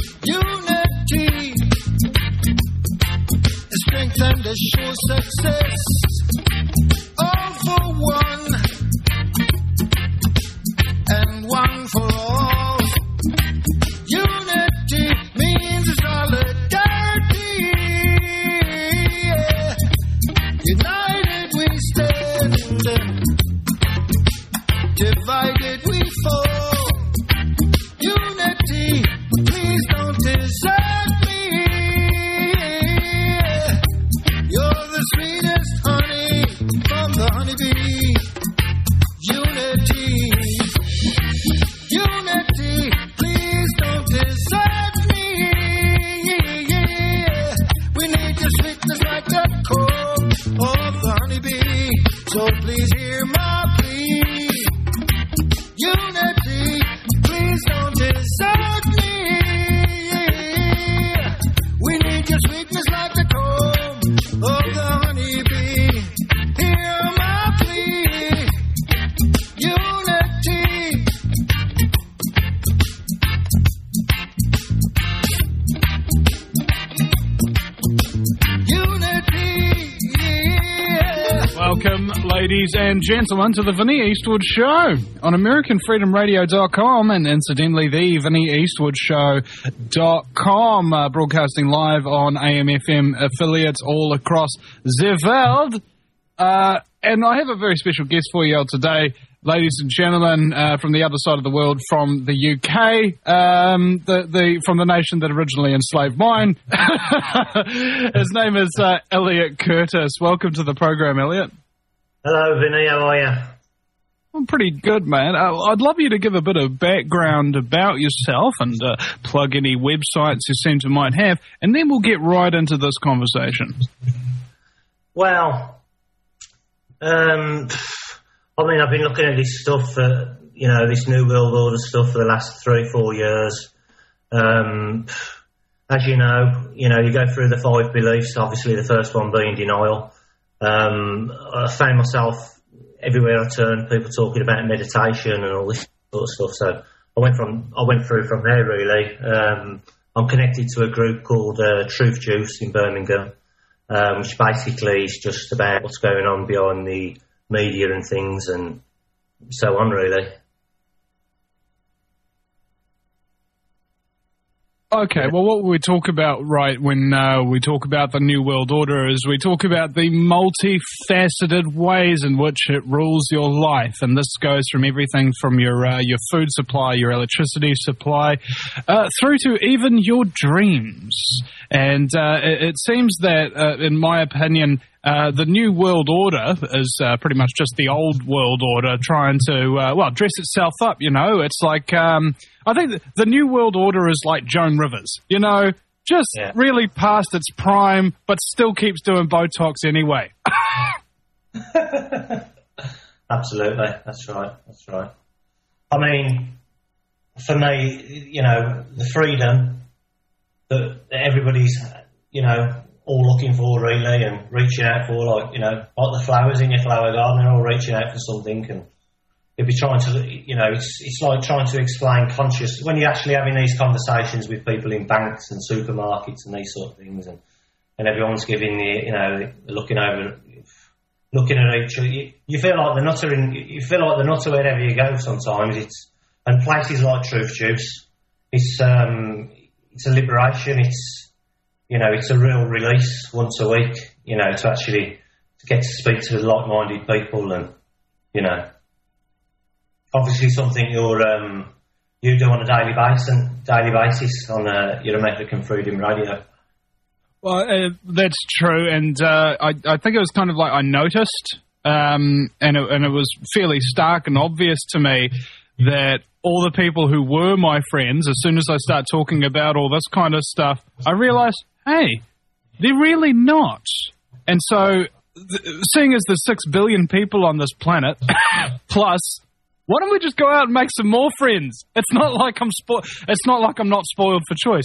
Unity, strength and a sure success. All for one, and one for all. Unity means solidarity. Yeah. United we stand, divided we fall. Unity, please don't desert me. You're the sweetest honey from the honeybee. Unity, unity, please don't desert me. We need your sweetness like the core of the honeybee. So please hear my plea. Unity, please don't desert me. We need your sweetness like the comb of the honeybee. Hear my plea. Unity. Unity. Yeah. Welcome, ladies and gentlemen, to the Vinnie Eastwood Show on AmericanFreedomRadio.com and incidentally the VinnieEastwoodShow.com, broadcasting live on AM/FM affiliates all across the world. And I have a very special guest for you all today, ladies and gentlemen, from the other side of the world, from the UK, from the nation that originally enslaved mine. His name is Elliot Curtis. Welcome to the program, Elliot. Hello, Vinny. How are you? I'm pretty good, man. I'd love you to give a bit of background about yourself and plug any websites you seem to might have, and then we'll get right into this conversation. Well, I've been looking at this stuff, this New World Order stuff for the last 3-4 years. As you know, you go through the 5 beliefs, obviously the first one being denial. I found myself everywhere I turned, people talking about meditation and all this sort of stuff. So I went through from there, really. I'm connected to a group called Truth Juice in Birmingham, which basically is just about what's going on behind the media and things and so on, really. Okay, well, what we talk about, right, when we talk about the New World Order is we talk about the multifaceted ways in which it rules your life. And this goes from everything from your food supply, your electricity supply, through to even your dreams. And it seems that, in my opinion, the New World Order is pretty much just the old world order trying to, dress itself up, It's like, I think the New World Order is like Joan Rivers, really past its prime, but still keeps doing Botox anyway. Absolutely, that's right. I mean, for me, the freedom that everybody's, all looking for, really, and reaching out for, like the flowers in your flower garden, they're all reaching out for something, and they'll be trying to, it's like trying to explain conscious, when you're actually having these conversations with people in banks and supermarkets and these sort of things, and everyone's giving you, looking at each other, you feel like the nutter wherever you go sometimes. And places like Truth Juice, it's a liberation, it's a real release once a week, to actually get to speak to like-minded people and, obviously something you do on a daily basis on your American Freedom Radio. Well, that's true, and I think it was kind of like I noticed, and it was fairly stark and obvious to me that all the people who were my friends, as soon as I start talking about all this kind of stuff, I realised, hey, they're really not. And so, seeing as there's 6 billion people on this planet, plus, why don't we just go out and make some more friends? It's not like I'm not spoiled for choice,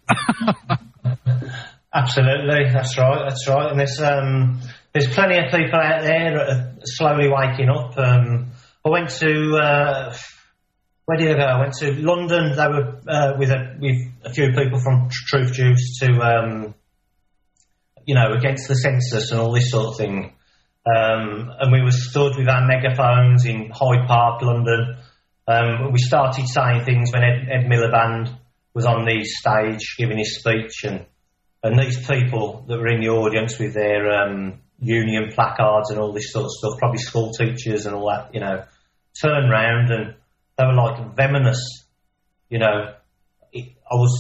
Absolutely, that's right. And there's plenty of people out there that are slowly waking up. I went to where did I go? I went to London. They were with a few people from Truth Juice to, against the census and all this sort of thing. And we were stood with our megaphones in Hyde Park, London. We started saying things when Ed Miliband was on the stage giving his speech, and these people that were in the audience with their union placards and all this sort of stuff, probably school teachers and all that, turned round and they were like venomous. It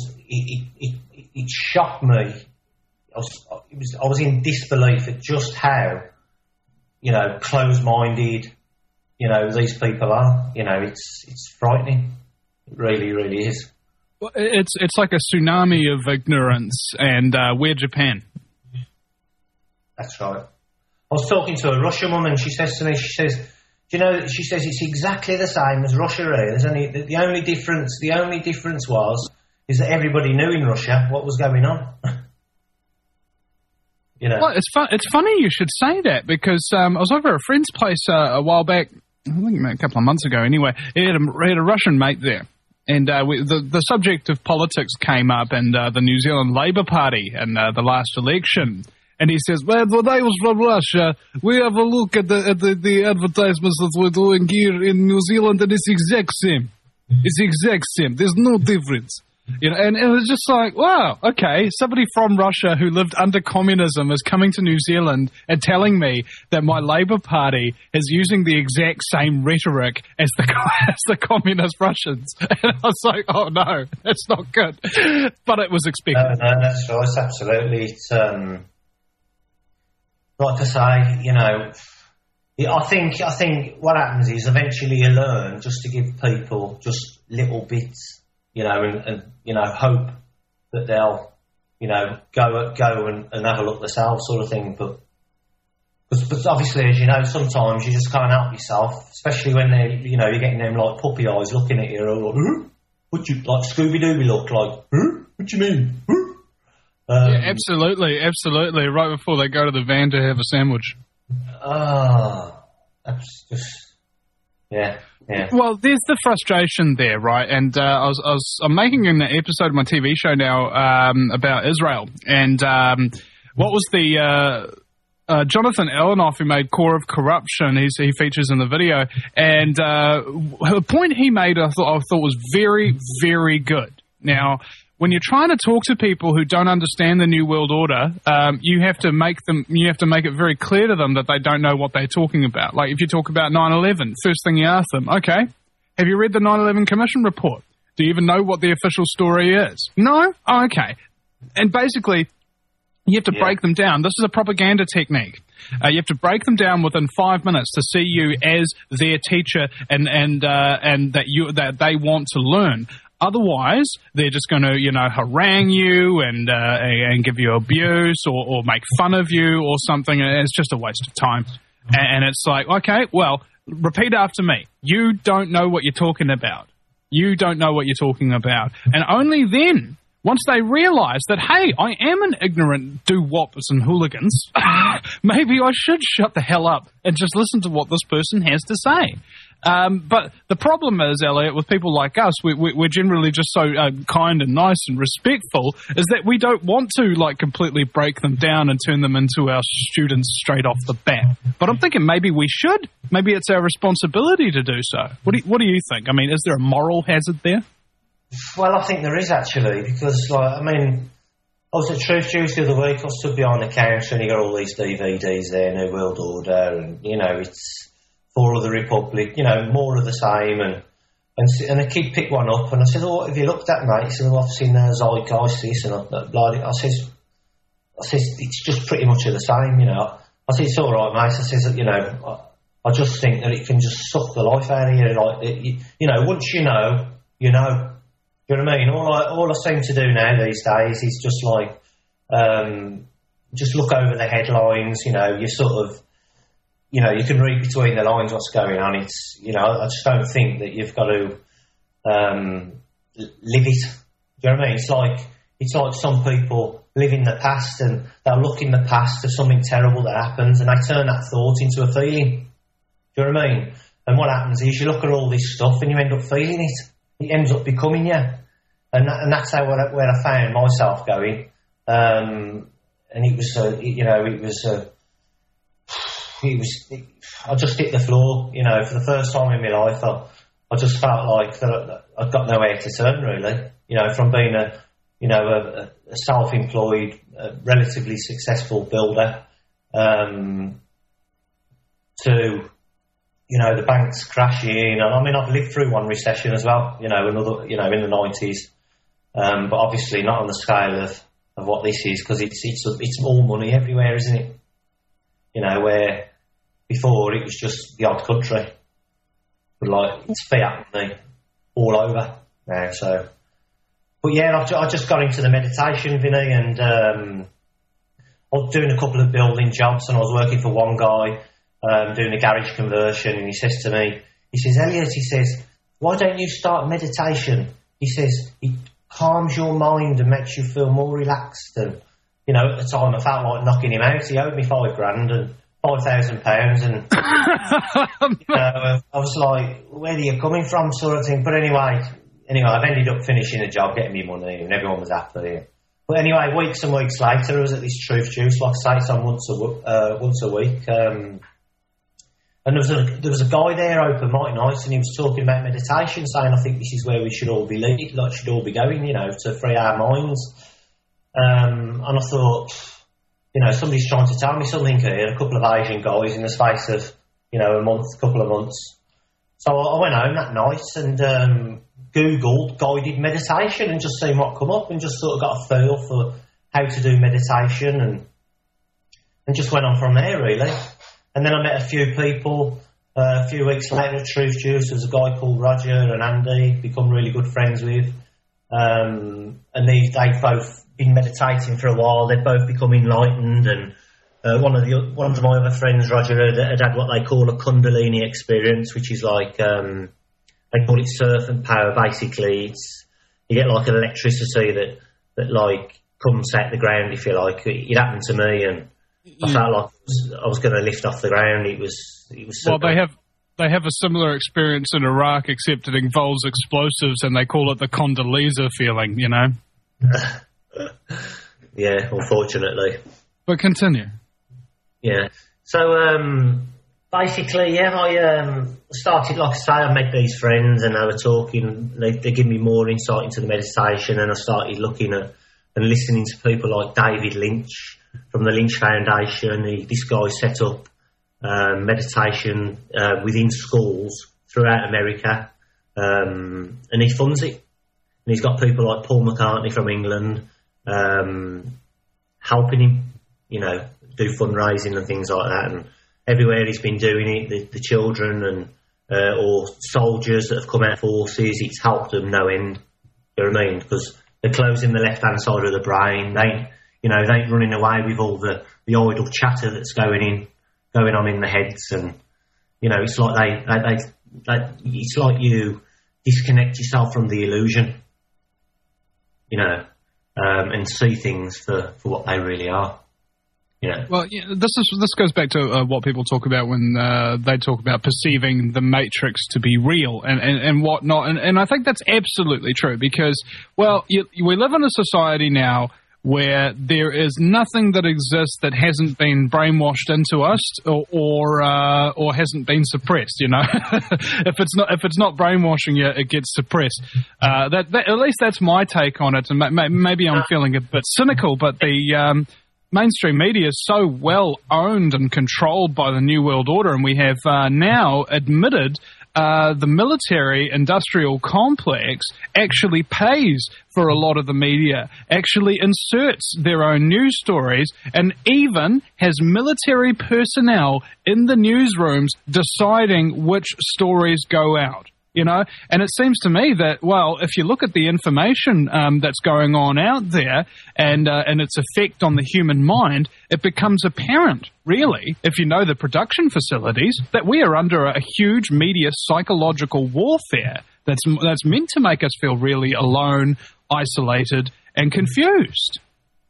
shocked me. I was in disbelief at just how, closed-minded, these people are. It's frightening. It really, really is. Well, it's like a tsunami of ignorance, and we're Japan. That's right. I was talking to a Russian woman. She says to me, she says it's exactly the same as Russia here. There's only the only difference is that everybody knew in Russia what was going on. Well, it's funny you should say that, because I was over at a friend's place a while back, I think a couple of months ago anyway. He had a Russian mate there. And the subject of politics came up, and the New Zealand Labour Party and the last election. And he says, well, when I was from Russia, we have a look at the advertisements that we're doing here in New Zealand, and it's exact same. It's exact same. There's no difference. And it was just like, wow, okay, somebody from Russia who lived under communism is coming to New Zealand and telling me that my Labour Party is using the exact same rhetoric as the communist Russians. And I was like, oh no, that's not good. But it was expected. No, that's right, absolutely. It's, like I say, I think what happens is eventually you learn just to give people just little bits, and hope that they'll, go and have a look themselves, sort of thing. But obviously, as you know, sometimes you just can't help yourself, especially when you're getting them like puppy eyes looking at you, like, huh? What you like Scooby-Doo look like? Huh? What you mean? Huh? Yeah, absolutely. Right before they go to the van to have a sandwich. That's just, yeah. Well, there's the frustration there, right? And I'm making an episode of my TV show now about Israel, and what was the Jonathan Elenoff, who made Core of Corruption? He features in the video, and the point he made I thought was very, very good. Now, when you're trying to talk to people who don't understand the New World Order, you have to make it very clear to them that they don't know what they're talking about. Like if you talk about 9/11, first thing you ask them, okay, have you read the 9/11 Commission report? Do you even know what the official story is? No? Oh, okay. And basically, you have to break them down. This is a propaganda technique. You have to break them down within 5 minutes to see you as their teacher and that they want to learn. Otherwise, they're just going to, harangue you and give you abuse or make fun of you or something. And it's just a waste of time. And it's like, okay, well, repeat after me. You don't know what you're talking about. You don't know what you're talking about. And only then, once they realize that, hey, I am an ignorant do-woppers and hooligans, maybe I should shut the hell up and just listen to what this person has to say. But the problem is, Elliot, with people like us, we're generally just so kind and nice and respectful, is that we don't want to completely break them down and turn them into our students straight off the bat. But I'm thinking maybe we should. Maybe it's our responsibility to do so. What do you think? I mean, is there a moral hazard there? Well, I think there is actually, because I was at Truth Juice the other week. I stood behind the counter and you got all these DVDs there, New World Order, and it's Fall of the Republic, more of the same, and a kid picked one up, and I said, "Oh, what have you looked at, mate?" He said, "Well, I've seen Zeitgeist, this and blah." I says, "It's just pretty much of the same, I said, "It's all right, mate." I says, I just think that it can just suck the life out of you, once you know, you know. Do you know what I mean? All I seem to do now these days is just just look over the headlines, you sort of. You can read between the lines what's going on. It's, I just don't think that you've got to live it. Do you know what I mean? It's like some people live in the past and they'll look in the past to something terrible that happens and they turn that thought into a feeling. Do you know what I mean? And what happens is you look at all this stuff and you end up feeling it. It ends up becoming you. and that's how where I found myself going. And it was, I just hit the floor, you know, for the first time in my life. I just felt like that I'd got nowhere to turn, really. You know, from being a self-employed, relatively successful builder, to, you know, the banks crashing. And I mean, I've lived through one recession as well, you know, another, you know, in the 90s. But obviously not on the scale of what this is, because it's more money everywhere, isn't it? You know, where before it was just the odd country. But like, it's fiat money all over now, so. But yeah, I just got into the meditation, Vinny, and I was doing a couple of building jobs, and I was working for one guy doing a garage conversion, and he says to me, he says, Elliot, he says, why don't you start meditation? He says, it calms your mind and makes you feel more relaxed. And, you know, at the time I felt like knocking him out. He owed me £5,000 and £5,000, and you know, I was like, where are you coming from, sort of thing. But anyway, I've ended up finishing the job, getting me money, and everyone was happy. But anyway, weeks and weeks later, I was at this Truth Juice, like I say, it's on once a week. And there was a guy there open mic nights, and he was talking about meditation, saying, I think this is where we should all be leading, like should all be going, you know, to free our minds. And I thought, you know, somebody's trying to tell me something here. A couple of Asian guys in the space of, you know, a couple of months. So I went home that night and Googled guided meditation and just seen what come up, and just sort of got a feel for how to do meditation, and just went on from there, really. And then I met a few people a few weeks later at Truth Juice. There was a guy called Roger and Andy, become really good friends with. And they've both been meditating for a while. They've both become enlightened. And one of my other friends, Roger, had what they call a Kundalini experience, which is like, they call it serpent power. Basically, you get like an electricity that like comes out the ground, if you like. It happened to me, and I felt like I was going to lift off the ground. It was. Well, they have a similar experience in Iraq, except it involves explosives, and they call it the Condoleezza feeling. You know. Yeah, unfortunately. But continue. Yeah. So basically, yeah, I started, like I say, I met these friends, and they were talking. They give me more insight into the meditation, and I started looking at and listening to people like David Lynch from the Lynch Foundation. This guy set up meditation within schools throughout America, and he funds it. And he's got people like Paul McCartney from England helping him, you know, do fundraising and things like that. And everywhere he's been doing it, the children and or soldiers that have come out of forces, it's helped them no end. You know what I mean? Because they're closing the left-hand side of the brain. They ain't running away with all the idle chatter that's going on in the heads. And, you know, it's like it's like you disconnect yourself from the illusion, you know, and see things for what they really are. Yeah. Well, yeah, this goes back to what people talk about when they talk about perceiving the Matrix to be real and whatnot, and I think that's absolutely true because, well, we live in a society now where there is nothing that exists that hasn't been brainwashed into us or hasn't been suppressed. You know, if it's not brainwashing you, it gets suppressed. That at least that's my take on it, and maybe I'm feeling a bit cynical, but the mainstream media is so well owned and controlled by the New World Order, and we have now admitted the military-industrial complex actually pays for a lot of the media, actually inserts their own news stories, and even has military personnel in the newsrooms deciding which stories go out. You know, and it seems to me that, well, if you look at the information that's going on out there and its effect on the human mind, it becomes apparent, really, if you know the production facilities, that we are under a huge media psychological warfare that's meant to make us feel really alone, isolated, and confused.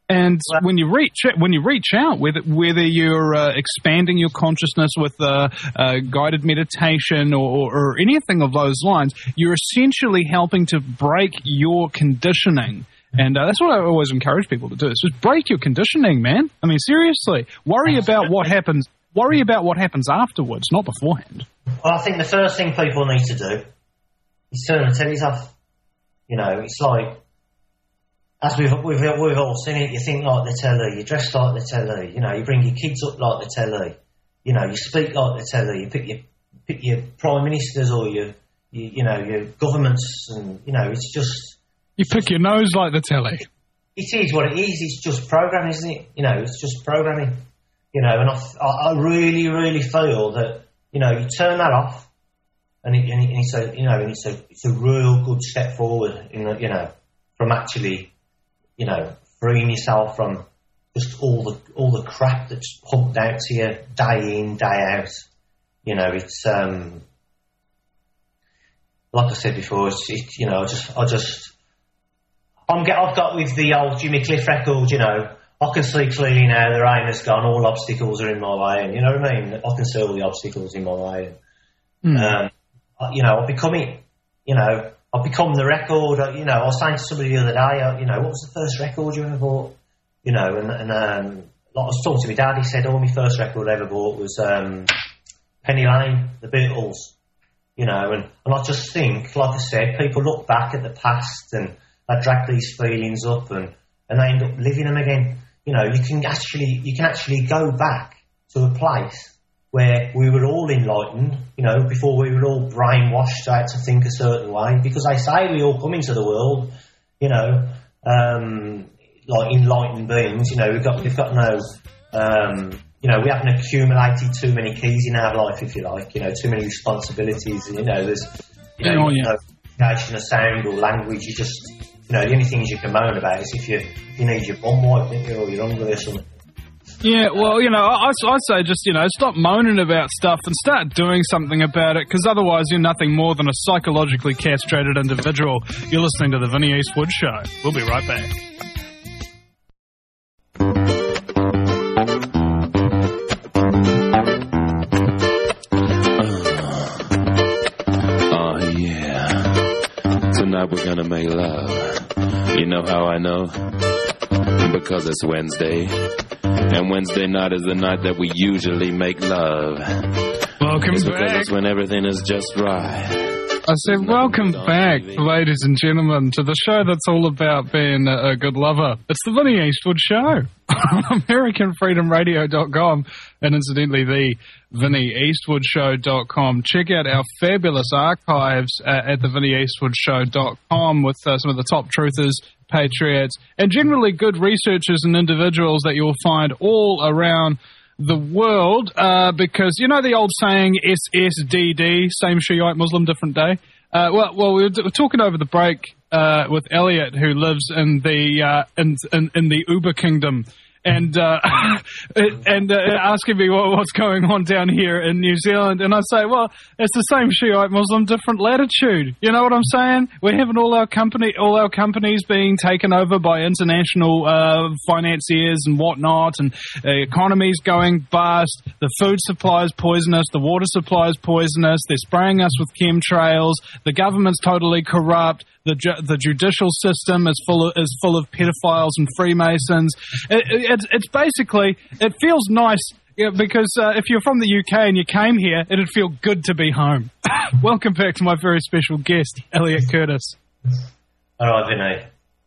And when you reach out, whether you're expanding your consciousness with guided meditation or anything of those lines, you're essentially helping to break your conditioning. And that's what I always encourage people to do. Is just break your conditioning, man. I mean, seriously, worry about what happens afterwards, not beforehand. Well, I think the first thing people need to do is turn the tellies off. You know, it's like, as we've all seen it, you think like the telly, you dress like the telly, you know, you bring your kids up like the telly, you know, you speak like the telly, you pick your prime ministers or your governments, and, you know, it's just... You pick your nose like the telly. It is what it is. It's just programming, isn't it? You know, it's just programming. You know, and I really, really feel that, you know, you turn that off, and it's a real good step forward in the, you know, from actually, you know, freeing yourself from just all the crap that's pumped out to you day in, day out. You know, it's like I said before, it's you know, I've got with the old Jimmy Cliff record, you know, I can see clearly now the rain has gone, all obstacles are in my way, and you know what I mean? I can see all the obstacles in my way. You know, I've become the record, you know, I was saying to somebody the other day, you know, what was the first record you ever bought? You know, and like I was talking to my dad, he said, my first record I ever bought was Penny Lane, the Beatles, you know, and I just think, like I said, people look back at the past and they drag these feelings up and they end up living them again. You know, you can actually go back to a place where we were all enlightened, you know, before we were all brainwashed out to think a certain way, because they say we all come into the world, you know, like enlightened beings, you know, we've got no, you know, we haven't accumulated too many keys in our life, if you like, you know, too many responsibilities, and, you know, there's, you know, communication of sound or language, you just, you know, the only things you can moan about is if you need your bum wiped, or you're hungry or something. Yeah, well, you know, I'd say just, you know, stop moaning about stuff and start doing something about it, because otherwise you're nothing more than a psychologically castrated individual. You're listening to The Vinnie Eastwood Show. We'll be right back. Tonight we're gonna make love. You know how I know? Because it's Wednesday. And Wednesday night is the night that we usually make love. Welcome it's back. Because it's when everything is just right. I said, welcome back, ladies and gentlemen, to the show that's all about being a good lover. It's the Vinnie Eastwood Show on AmericanFreedomRadio.com and incidentally the VinnieEastwoodShow.com. Check out our fabulous archives at the VinnieEastwoodShow.com with some of the top truthers, patriots, and generally good researchers and individuals that you'll find all around the world, because you know the old saying SSDD, same Shiite Muslim, different day. Well, we were talking over the break with Elliot, who lives in the in the Uber kingdom, and asking me what's going on down here in New Zealand, and I say, well, it's the same Shiite Muslim, different latitude. You know what I'm saying? We're having all our companies being taken over by international financiers and whatnot, and the economy's going bust. The food supply is poisonous. The water supply is poisonous. They're spraying us with chemtrails. The government's totally corrupt. The judicial system is full of pedophiles and Freemasons. It's basically, it feels nice, you know, because if you're from the UK and you came here, it'd feel good to be home. Welcome back to my very special guest, Elliot Curtis. All right, Vinny.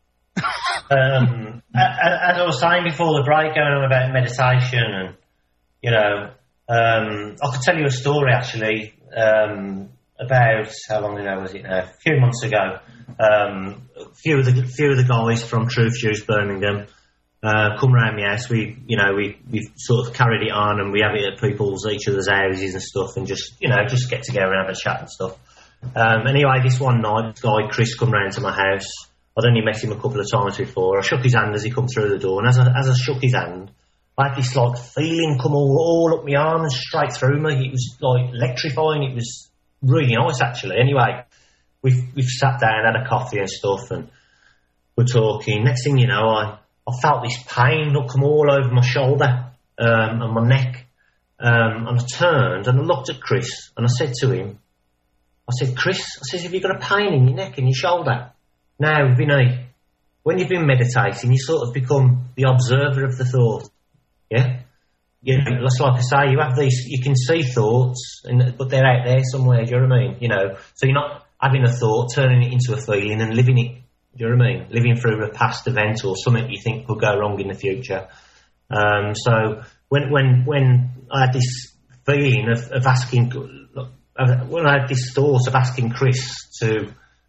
As I was saying before the break, going on about meditation, and you know, I could tell you a story actually about how long ago was it now? A few months ago. A few of the guys from Truth Juice Birmingham come round my house. We sort of carried it on, and we have it at each other's houses and stuff, and just get together and have a chat and stuff. Anyway, this one night, this guy Chris come round to my house. I'd only met him a couple of times before. I shook his hand as he come through the door, and as I shook his hand, I had this like feeling come all up my arm and straight through me. It was like electrifying. It was really nice actually. Anyway, we've sat down, had a coffee and stuff, and we're talking. Next thing you know, I felt this pain come all over my shoulder and my neck. And I turned and I looked at Chris and I said to him, Chris, I says, have you got a pain in your neck and your shoulder? Now, Vinny, when you've been meditating, you sort of become the observer of the thought. Yeah? You know, that's like I say, you have these, you can see thoughts, but they're out there somewhere, do you know what I mean? You know, so you're not having a thought, turning it into a feeling and living it, do you know what I mean? Living through a past event or something you think could go wrong in the future. So when I had this feeling of asking, when I had this thought of asking Chris to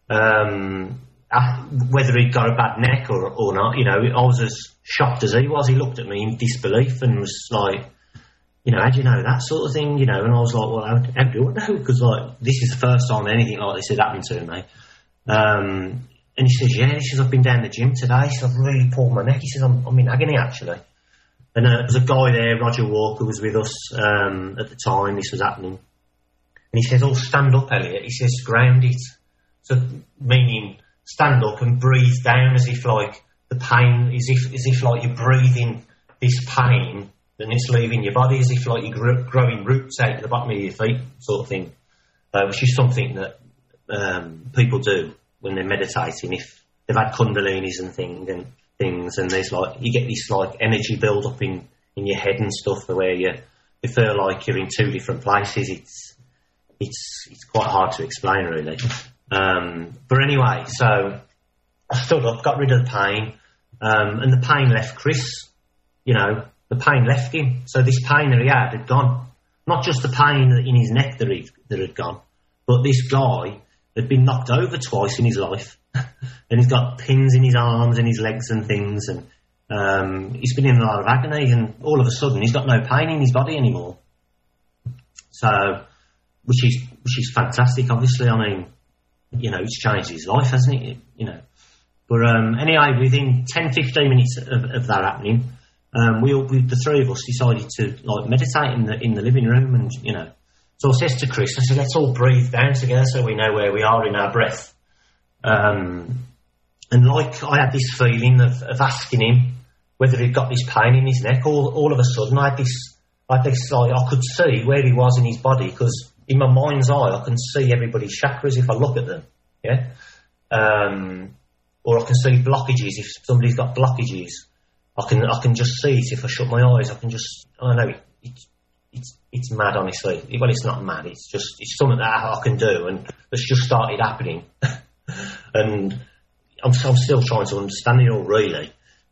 whether he'd got a bad neck or not, you know, I was as shocked as he was. He looked at me in disbelief and was like, you know, how do you know that sort of thing, you know? And I was like, well, how do I know? Because, like, this is the first time anything like this had happened to me. And he says, yeah, he says, I've been down the gym today. He says, I've really pulled my neck. He says, I'm in agony, actually. And there was a guy there, Roger Walker, was with us at the time this was happening. And he says, oh, stand up, Elliot. He says, ground it. So, meaning stand up and breathe down as if, like, the pain, as if like, you're breathing this pain and it's leaving your body, as if, like, you're growing roots out the bottom of your feet, sort of thing. Which is something that people do when they're meditating, if they've had kundalinis and things, and there's like, you get this like energy build up in your head and stuff where you feel like you're in two different places. It's quite hard to explain, really. But anyway, so I stood up, got rid of the pain, and the pain left Chris. You know, the pain left him. So this pain that he had gone. Not just the pain in his neck that had gone, but this guy had been knocked over twice in his life, and he's got pins in his arms and his legs and things, and he's been in a lot of agony, and all of a sudden he's got no pain in his body anymore. So, which is fantastic, obviously. I mean, you know, it's changed his life, hasn't it? You know. But anyway, within 10-15 minutes of that happening, the three of us decided to like meditate in the living room, and you know. So I says to Chris, I said, let's all breathe down together so we know where we are in our breath. And like I had this feeling of asking him whether he'd got this pain in his neck. All of a sudden, I had this like, I could see where he was in his body, because in my mind's eye, I can see everybody's chakras if I look at them. Yeah. Or I can see blockages if somebody's got blockages. I can just see it if I shut my eyes. I know it's mad, honestly. Well, it's not mad. It's something that I can do, and that's just started happening. And I'm still trying to understand it all, really.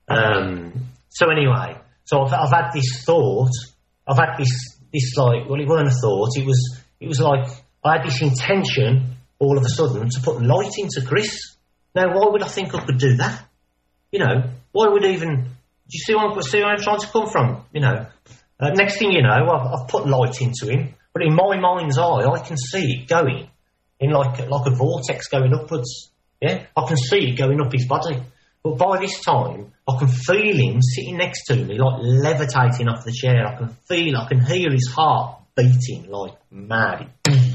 So anyway, so I've had this thought. I've had this like, well, it weren't a thought. It was like I had this intention all of a sudden to put light into Chris. Now, why would I think I could do that? You know, why would even? Do you see where I'm trying to come from? You know. Next thing you know, I've put light into him, but in my mind's eye, I can see it going in like a vortex going upwards. Yeah, I can see it going up his body. But by this time, I can feel him sitting next to me, like levitating off the chair. I can hear his heart beating like mad.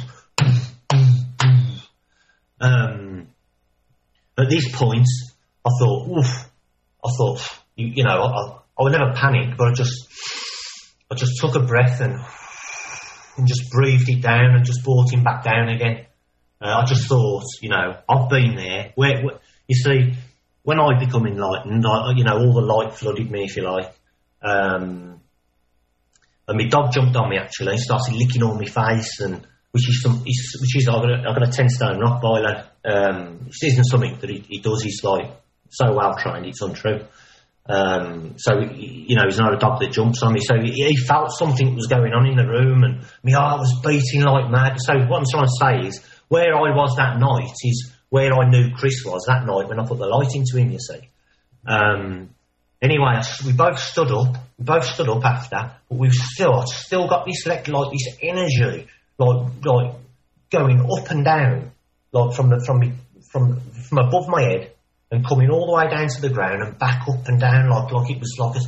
At this point, I thought, you know, I would never panic, but I just took a breath and just breathed it down and just brought him back down again. I just thought, you know, I've been there. Where you see, when I become enlightened, you know, all the light flooded me, if you like. And my dog jumped on me, actually, and started licking all my face, and which is I've got a 10-stone Rottweiler. Which isn't something that he does. He's like so well trained, it's untrue. So, you know, he's not a dog that jumps on me. So he felt something was going on in the room, and my heart was beating like mad. So what I'm trying to say is, where I was that night is where I knew Chris was that night when I put the light into him, you see. Anyway, we both stood up. After, but I've still got this like this energy, like going up and down, like from above my head, and coming all the way down to the ground and back up and down, like it was like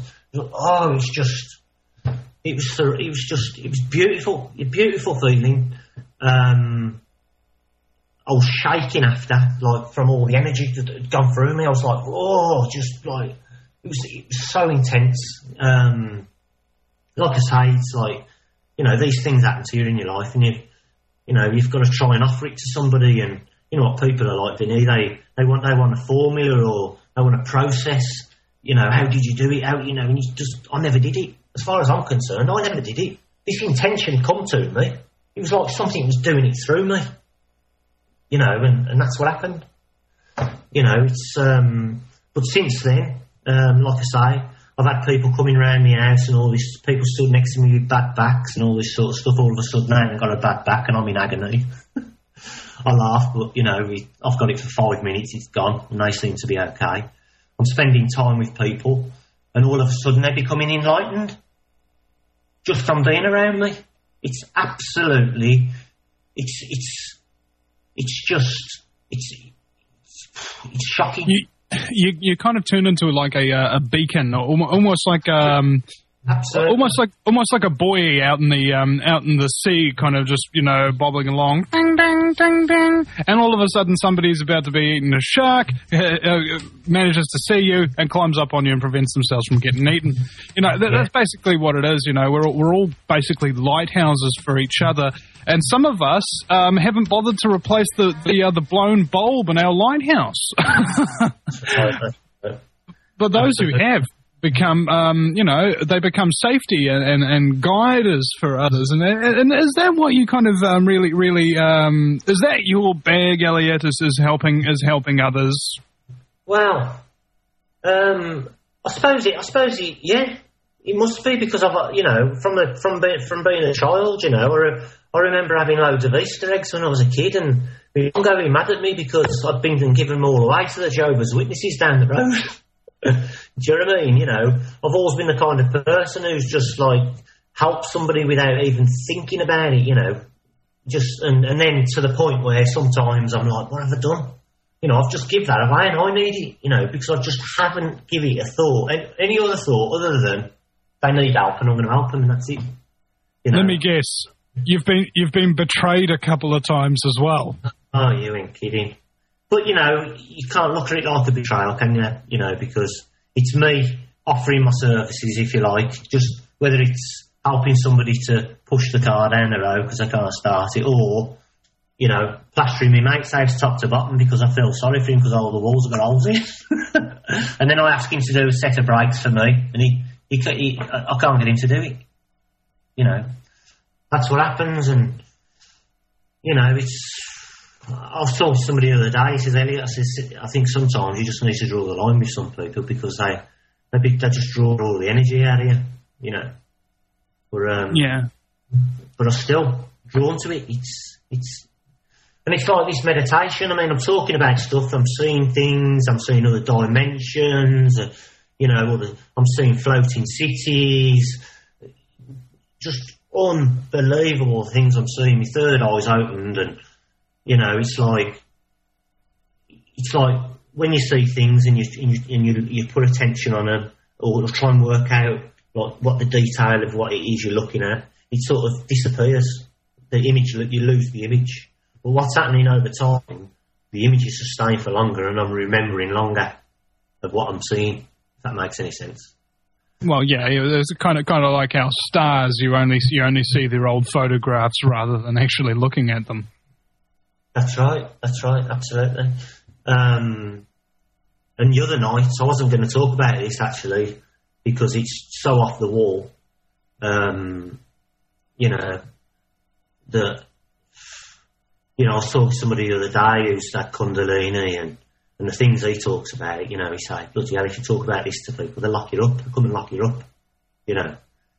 it was beautiful, a beautiful feeling. I was shaking after, like from all the energy that had gone through me. I was like, oh, just like, it was so intense. Like I say, it's like, you know, these things happen to you in your life, and you've got to try and offer it to somebody. And you know what people are like, Vinny. They want a formula, or they want a process. You know, how did you do it? How, you know, and I never did it. As far as I'm concerned, I never did it. This intention come to me. It was like something was doing it through me. You know, and that's what happened. You know, it's but since then, like I say, I've had people coming around my house and all this, people stood next to me with bad backs and all this sort of stuff. All of a sudden, I haven't got a bad back and I'm in agony. I laugh, but, you know, I've got it for 5 minutes, it's gone, and they seem to be okay. I'm spending time with people, and all of a sudden they're becoming enlightened. Just from being around me. It's absolutely, it's shocking. You kind of turn into like a beacon, or almost like Absolutely. almost like a buoy out in the sea, kind of just, you know, bobbling along, ding ding ding ding, and all of a sudden somebody's about to be eating a shark, manages to see you and climbs up on you and prevents themselves from getting eaten. You know, that's basically what it is. You know, we're all basically lighthouses for each other, and some of us haven't bothered to replace the blown bulb in our lighthouse. But those who have become, they become safety and guiders for others. And is that what you kind of really, is that your bag, Elliot, is helping others? Well, I suppose yeah. It must be because I've, you know, from being a child, you know, I remember having loads of Easter eggs when I was a kid, and they were going mad at me because I'd been and given them all away to the Jehovah's Witnesses down the road. Do you know what I mean? You know, I've always been the kind of person who's just like helped somebody without even thinking about it, you know. Just and then to the point where sometimes I'm like, what have I done? You know, I've just give that away and I need it, you know, because I just haven't given it a thought, any other thought other than they need help and I'm going to help them, and that's it. You know? Let me guess, you've been betrayed a couple of times as well. Oh, you ain't kidding. But, you know, you can't look at it like a betrayal, can you? You know, because it's me offering my services, if you like, just whether it's helping somebody to push the car down the road because I can't start it, or, you know, plastering my mate's house top to bottom because I feel sorry for him because all the walls have got holes in. And then I ask him to do a set of brakes for me, and I can't get him to do it. You know, that's what happens, and, you know, I was talking to somebody the other day. He says, Elliot, I think sometimes you just need to draw the line with some people because they just draw all the energy out of you, you know. But I'm still drawn to it. And it's like this meditation. I mean, I'm talking about stuff. I'm seeing things. I'm seeing other dimensions. You know, I'm seeing floating cities. Just unbelievable things I'm seeing. My third eye's opened, and you know, it's like when you see things and you put attention on them, or try and work out like what the detail of what it is you're looking at, it sort of disappears. The image, you lose the image. But what's happening over time, the image is sustained for longer, and I'm remembering longer of what I'm seeing. If that makes any sense. Well, yeah, it's kind of like our stars. You only see their old photographs rather than actually looking at them. That's right, absolutely. And the other night, I wasn't going to talk about this actually, because it's so off the wall. You know, I was talking to somebody the other day who's that Kundalini and the things he talks about, you know, he said, bloody hell, if you talk about this to people, they'll lock you up, they'll come and lock you up, you know.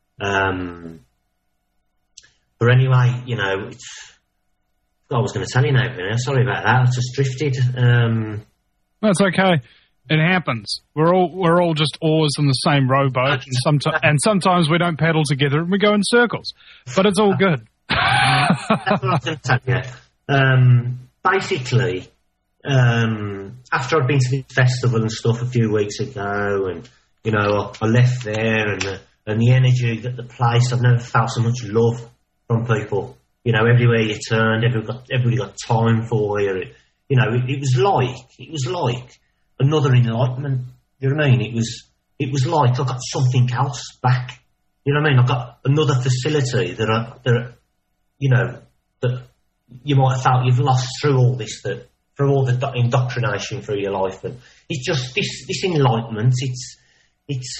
But anyway, you know, I was going to tell you now, sorry about that, I just drifted. That's okay. It happens. We're all just oars in the same rowboat, and sometimes we don't paddle together and we go in circles. But it's all good. That's what I was going to tell you. Basically, after I'd been to this festival and stuff a few weeks ago, and you know, I left there, and the energy that the place, I've never felt so much love from people. You know, everywhere you turned, everybody got time for you. You know, it was like another enlightenment. You know what I mean? It it was like I got something else back. You know what I mean? I got another facility that you might have felt you've lost through all this, through all the indoctrination through your life, and it's just this enlightenment. It's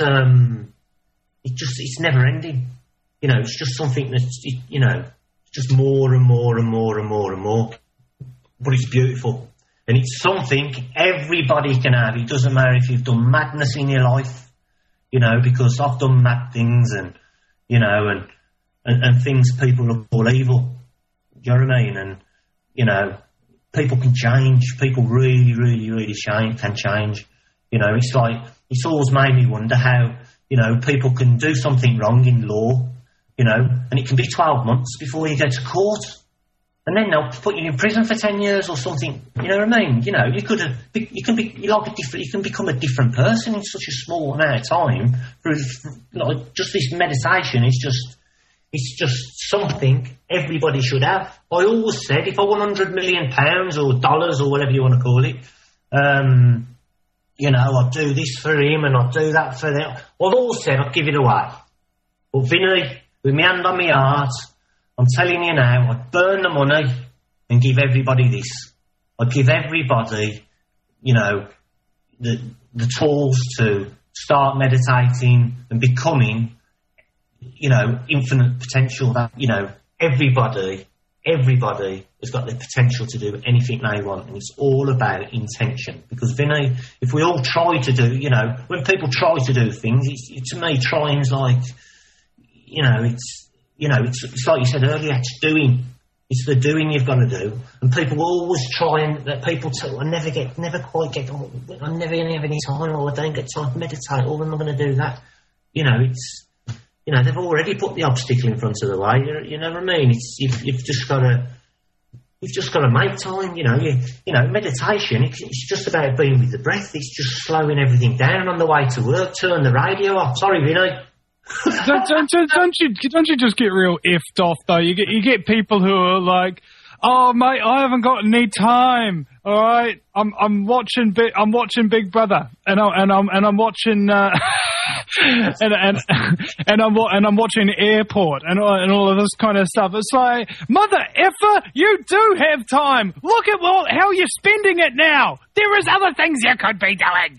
never ending. You know, it's just something that's just more and more and more and more and more. But it's beautiful, and it's something everybody can have. It doesn't matter if you've done madness in your life, you know, because I've done mad things, and you know, and things people look all evil. Do you know what I mean? And you know, people can change. People really, really, really can change. You know, it's always made me wonder how, you know, people can do something wrong in law, you know, and it can be 12 months before you go to court, and then they'll put you in prison for 10 years or something. You know what I mean? You know, you can become a different person in such a small amount of time through like just this meditation. It's just something everybody should have. I always said if I won £100 million or dollars or whatever you want to call it, you know, I'd do this for him and I'd do that for them. I've always said I'd give it away. But Vinny, with my hand on my heart, I'm telling you now, I'd burn the money and give everybody this. I'd give everybody, you know, the tools to start meditating and becoming, you know, infinite potential. That, you know, everybody has got the potential to do anything they want, and it's all about intention. Because Vinny, if we all try to do, you know, when people try to do things, to me, trying's like, you know, it's like you said earlier, it's doing. It's the doing you've got to do, and people always try and I never quite get. Oh, I'm never going to have any time, or I don't get time to meditate, or when am I going to do that? You know, it's. You know, they've already put the obstacle in front of the way. You know what I mean? It's you've just got to make time. You know, meditation. It's just about being with the breath. It's just slowing everything down on the way to work. Turn the radio off. Sorry, Vinny. don't you just get real effed off though? You get people who are like, oh mate, I haven't got any time. All right, I'm watching Big Brother, and I'm watching and I'm watching Airport and all of this kind of stuff. It's like, mother effer, you do have time. Look at how you're spending it now. There is other things you could be doing.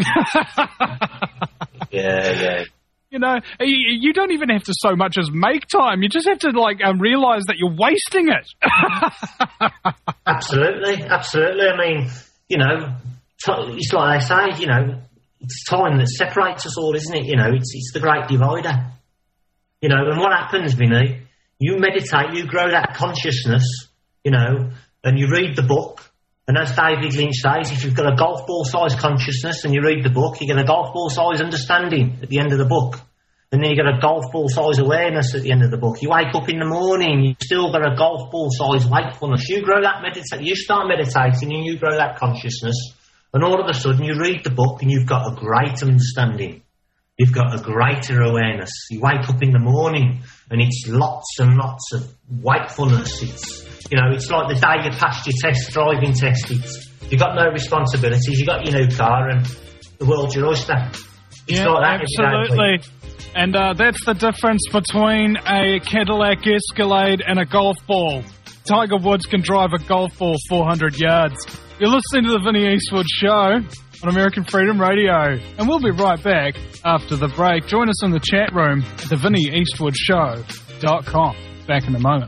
Yeah. You know, you don't even have to so much as make time. You just have to realise that you're wasting it. Absolutely. I mean, you know, it's like they say, you know, it's time that separates us all, isn't it? You know, it's the great divider. You know, and what happens, Vinny? You meditate, you grow that consciousness, you know, and you read the book. And as David Lynch says, if you've got a golf ball size consciousness and you read the book, you get a golf ball size understanding at the end of the book. And then you get a golf ball size awareness at the end of the book. You wake up in the morning, you've still got a golf ball size wakefulness. You grow that you start meditating and you grow that consciousness. And all of a sudden you read the book and you've got a great understanding. You've got a greater awareness. You wake up in the morning and it's lots and lots of wakefulness. It's like the day you passed your driving test. You've got no responsibilities. You've got your new car and the world's your oyster. It's like that. Absolutely. And that's the difference between a Cadillac Escalade and a golf ball. Tiger Woods can drive a golf ball 400 yards. You're listening to the Vinny Eastwood Show on American Freedom Radio. And we'll be right back after the break. Join us in the chat room at thevinnyeastwoodshow.com. Back in a moment.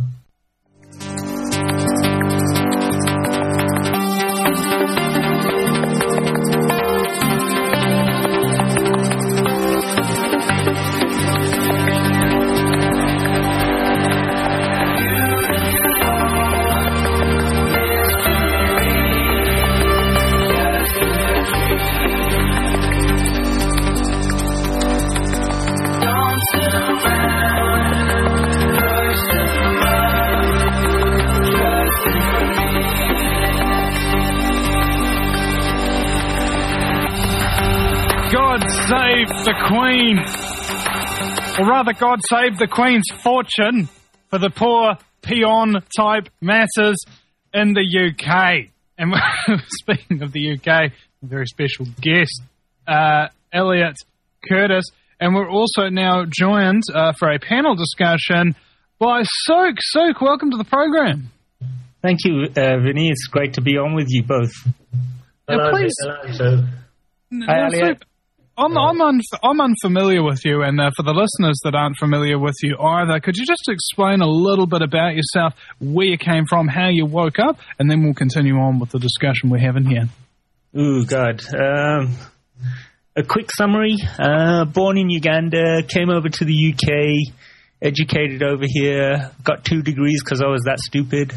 Save the Queen, or rather God save the Queen's fortune for the poor peon-type masses in the UK. And speaking of the UK, a very special guest Elliot Curtis. And we're also now joined for a panel discussion by Sook. Sook, welcome to the program. Thank you, Vinny. It's great to be on with you both. Hello, please. hello. Hi, Elliot. I'm unfamiliar with you, and for the listeners that aren't familiar with you either, could you just explain a little bit about yourself, where you came from, how you woke up, and then we'll continue on with the discussion we're having here. Ooh, God. A quick summary. Born in Uganda, came over to the UK, educated over here, got 2 degrees because I was that stupid.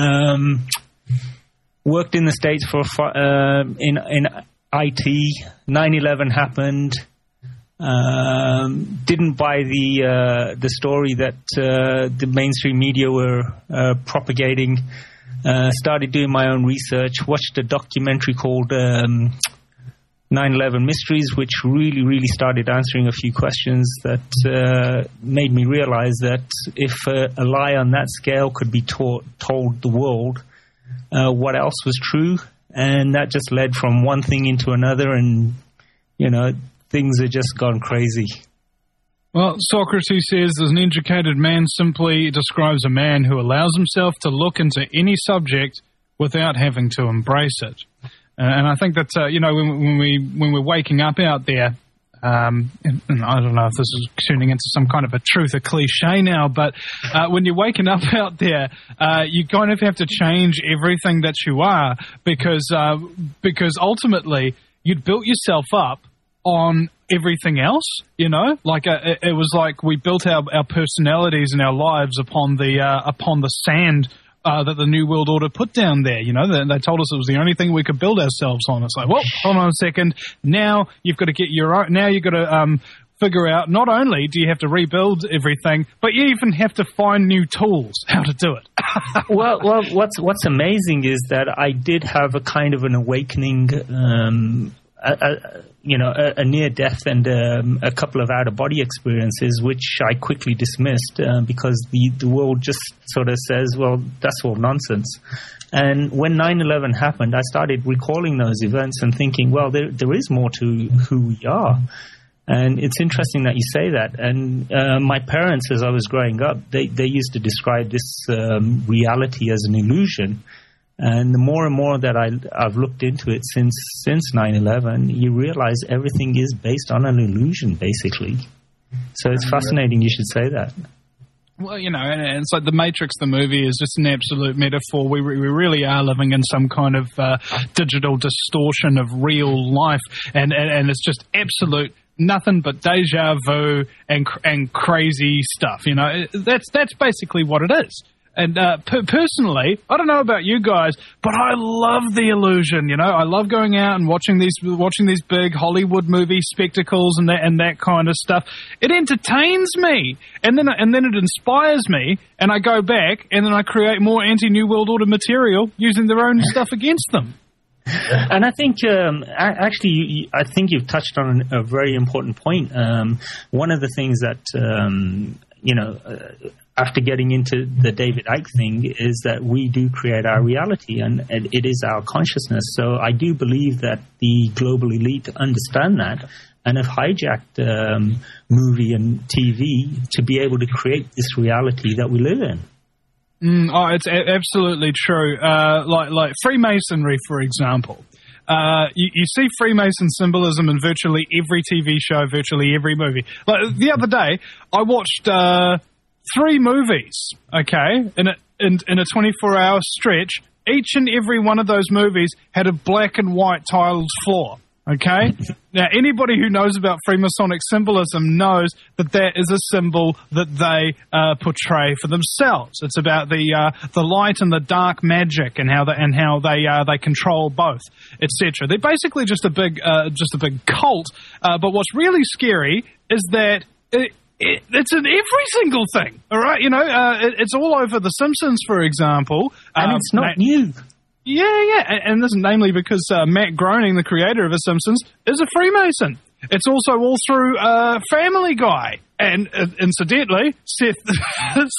Worked in the States for in IT. 9/11 happened. Didn't buy the story that the mainstream media were propagating. Started doing my own research. Watched a documentary called 9/11 Mysteries, which really started answering a few questions that made me realize that if a lie on that scale could be told the world, what else was true? And that just led from one thing into another, and, things have just gone crazy. Well, Socrates says an educated man simply describes a man who allows himself to look into any subject without having to embrace it. And I think that, when we're waking up out there, and I don't know if this is tuning into some kind of a truth or cliche now, but when you're waking up out there, you kind of have to change everything that you are because ultimately you'd built yourself up on everything else, like it was like we built our personalities and our lives upon the sand that the New World Order put down there. They told us it was the only thing we could build ourselves on. It's like, well, hold on a second. Now you've got to get your own. Now you've got to figure out, not only do you have to rebuild everything, but you even have to find new tools how to do it. well, what's amazing is that I did have a kind of an awakening, a near death and a couple of out-of-body experiences, which I quickly dismissed because the world just sort of says, well, that's all nonsense. And when 9/11 happened, I started recalling those events and thinking, well, there is more to who we are. And it's interesting that you say that. And my parents, as I was growing up, they used to describe this reality as an illusion. And the more and more that I've looked into it since 9/11, you realize everything is based on an illusion, basically. So it's fascinating you should say that. Well, and it's like The Matrix, the movie, is just an absolute metaphor. We really are living in some kind of digital distortion of real life, and it's just absolute nothing but deja vu and crazy stuff. That's basically what it is. And personally, I don't know about you guys, but I love the illusion. I love going out and watching these big Hollywood movie spectacles and that kind of stuff. It entertains me, and then it inspires me, and I go back and then I create more anti-New World Order material using their own stuff against them. And I think, I think you've touched on a very important point. One of the things that, after getting into the David Icke thing, is that we do create our reality, and it is our consciousness. So I do believe that the global elite understand that and have hijacked movie and TV to be able to create this reality that we live in. It's absolutely true. Like Freemasonry, for example. You see Freemason symbolism in virtually every TV show, virtually every movie. Like the other day, I watched 3 movies, okay, in a 24-hour stretch. Each and every one of those movies had a black and white tiled floor, okay? Now, anybody who knows about Freemasonic symbolism knows that is a symbol that they portray for themselves. It's about the light and the dark magic and how they control both, etc. They're basically just a big cult. But what's really scary is that it's in every single thing, all right? It's all over The Simpsons, for example. And it's not new. Yeah, and this is namely because Matt Groening, the creator of The Simpsons, is a Freemason. It's also all through Family Guy. And incidentally, Seth,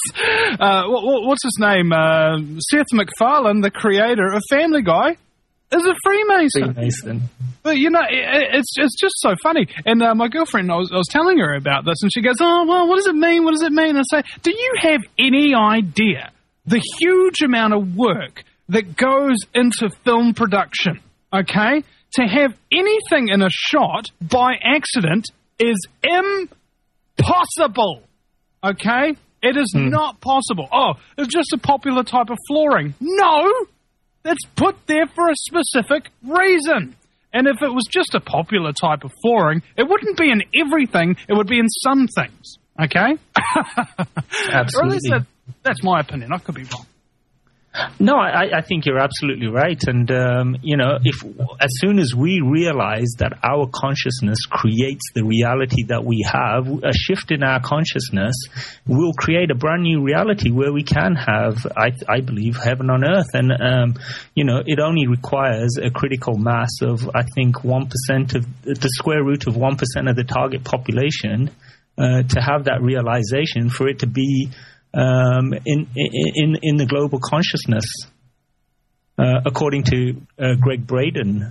what's his name? Seth MacFarlane, the creator of Family Guy, is a Freemason. Freemason. But, you know, it's just so funny. And my girlfriend, I was telling her about this, and she goes, oh, well, what does it mean? What does it mean? And I say, do you have any idea the huge amount of work that goes into film production, okay? To have anything in a shot by accident is impossible, okay? It is not possible. Oh, it's just a popular type of flooring. No! It's put there for a specific reason. And if it was just a popular type of flooring, it wouldn't be in everything. It would be in some things. Okay? Absolutely. Or at least that's my opinion. I could be wrong. No, I think you're absolutely right. And, you know, as soon as we realize that our consciousness creates the reality that we have, a shift in our consciousness will create a brand new reality where we can have, I believe, heaven on earth. And, you know, it only requires a critical mass of, I think, 1% of the square root of 1% of the target population to have that realization, for it to be in the global consciousness, according to Greg Braden.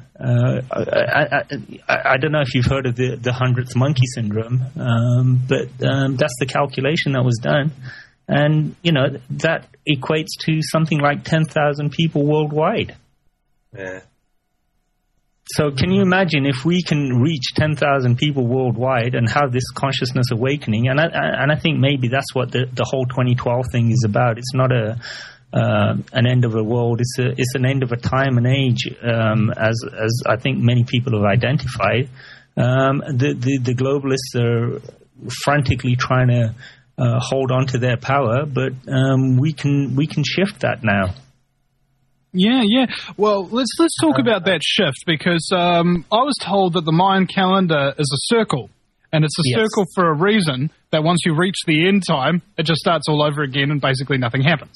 I don't know if you've heard of the 100th monkey syndrome, but that's the calculation that was done, and you know that equates to something like 10,000 people worldwide. Yeah. So can you imagine if we can reach 10,000 people worldwide and have this consciousness awakening? And I think maybe that's what the whole 2012 thing is about. It's not an end of a world. It's an end of a time and age, as I think many people have identified. The globalists are frantically trying to hold on to their power, but we can shift that now. Yeah. Well, let's talk about that shift, because I was told that the Mayan calendar is a circle, and it's a circle for a reason, that once you reach the end time, it just starts all over again and basically nothing happens.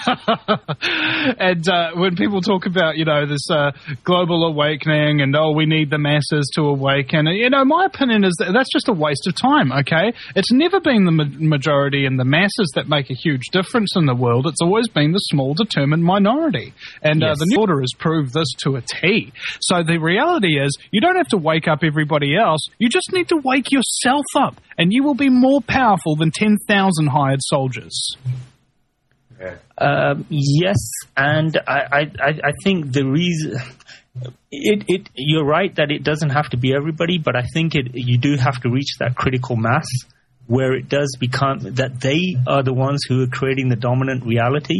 And when people talk about, you know, this global awakening and, we need the masses to awaken, you know, my opinion is that that's just a waste of time, okay? It's never been the majority and the masses that make a huge difference in the world. It's always been the small, determined minority. And the New Order has proved this to a T. So the reality is, you don't have to wake up everybody else. You just need to wake yourself up, and you will be more powerful than 10,000 hired soldiers. Yes, and I think the reason you're right that it doesn't have to be everybody, but I think you do have to reach that critical mass where it does become that they are the ones who are creating the dominant reality.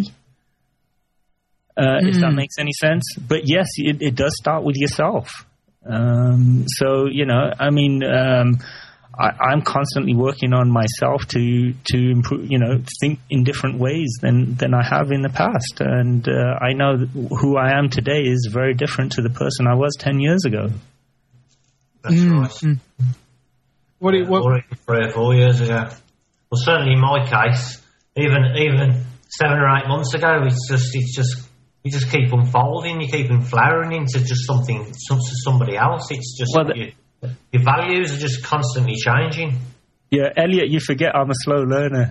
If that makes any sense. But yes, it does start with yourself. So, you know, I mean, I'm constantly working on myself to improve, you know, think in different ways than I have in the past. And I know who I am today is very different to the person I was 10 years ago. That's right. What 3 or 4 years ago. Well, certainly in my case, even 7 or 8 months ago, it's just you just keep unfolding, you keep flowering into just somebody else. It's just your values are just constantly changing. Yeah, Elliot, you forget I'm a slow learner.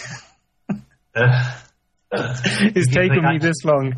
It's taken me this long.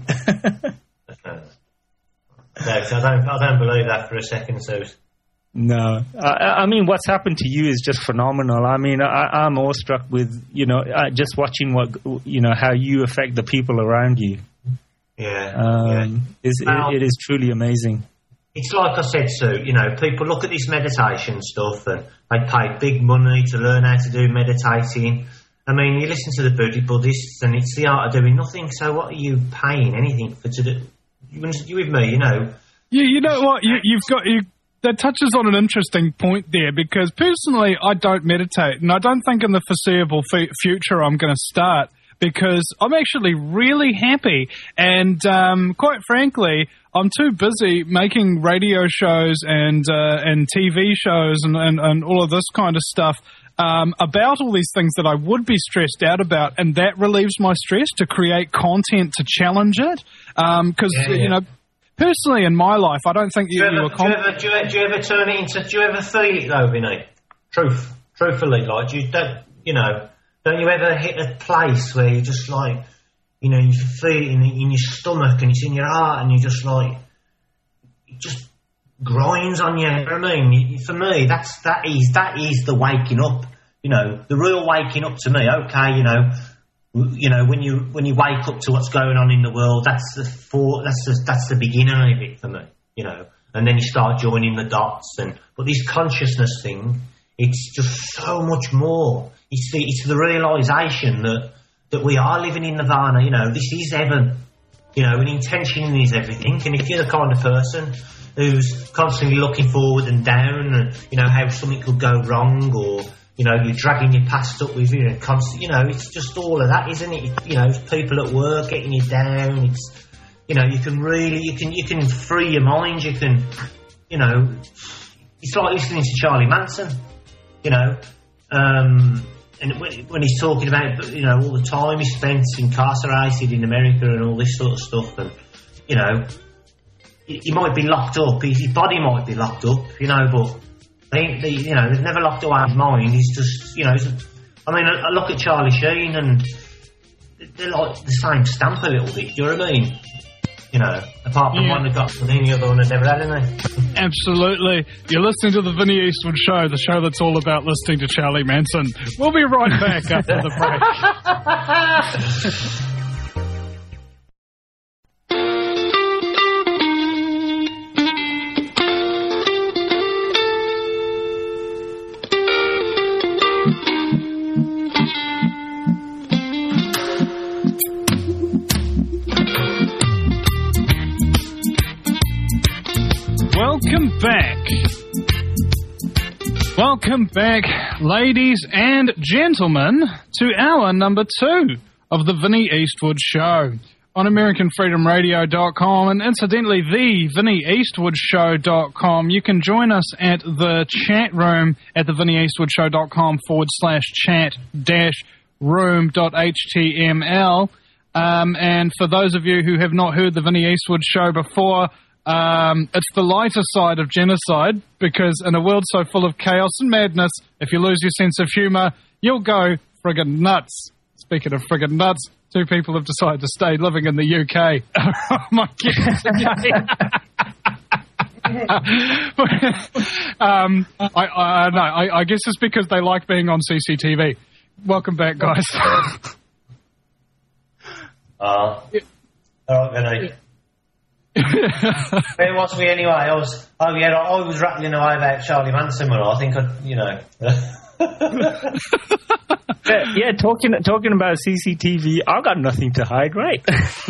No, I don't believe that for a second, Suze. No, I mean, what's happened to you is just phenomenal. I mean, I'm awestruck with, you know, just watching how you affect the people around you. Yeah, it is truly amazing. It's like I said, Sue, you know, people look at this meditation stuff and they pay big money to learn how to do meditating. I mean, you listen to the Buddhists and it's the art of doing nothing, so what are you paying anything for to do? You with me, you know? Yeah, you know what? That touches on an interesting point there, because personally I don't meditate, and I don't think in the foreseeable future I'm going to start, because I'm actually really happy, and quite frankly, I'm too busy making radio shows and TV shows and all of this kind of stuff about all these things that I would be stressed out about, and that relieves my stress to create content to challenge it. Because you know, personally in my life, I don't think do you ever turn it into? Do you ever feel it though, Vinny? Truthfully, like don't you ever hit a place where you're just like, you know, you feel it in your stomach and it's in your heart and you're just like, just grinds on you. You know what I mean? For me, that is the waking up. You know, the real waking up to me. Okay, you know, when you wake up to what's going on in the world, that's the beginning of it for me. You know, and then you start joining the dots. But this consciousness thing, it's just so much more. It's the realization that we are living in nirvana. You know, this is heaven. You know, and intention is everything. And if you're the kind of person who's constantly looking forward and down, and you know how something could go wrong, or you know you're dragging your past up with you, and you know it's just all of that, isn't it? You know, it's people at work getting you down. It's, you know, you can free your mind. You can, you know, it's like listening to Charlie Manson. You know. And when he's talking about, you know, all the time he spent incarcerated in America and all this sort of stuff, and, you know, he might be locked up, his body might be locked up, you know, but, you know, they've never locked away his mind. He's just, you know, I mean, I look at Charlie Sheen and they're like the same stamp a little bit, do you know what I mean? You know, apart from one that got from any other one that never had any. Absolutely. You're listening to the Vinnie Eastwood Show, the show that's all about listening to Charlie Manson. We'll be right back after the break. Welcome back, ladies and gentlemen, to hour number 2 of the Vinnie Eastwood Show on AmericanFreedomRadio.com, and incidentally, the VinnieEastwoodShow.com. You can join us at the chat room at the VinnieEastwoodShow.com /chat-room.html. And for those of you who have not heard the Vinnie Eastwood Show before, it's the lighter side of genocide, because in a world so full of chaos and madness, if you lose your sense of humour, you'll go friggin' nuts. Speaking of friggin' nuts, 2 people have decided to stay living in the UK. Oh my God. I guess it's because they like being on CCTV. Welcome back, guys. All right, Vinnie. Where was we anyway? I was rattling away about Charlie Manson. I think you know. Yeah, talking about CCTV, I got nothing to hide, right?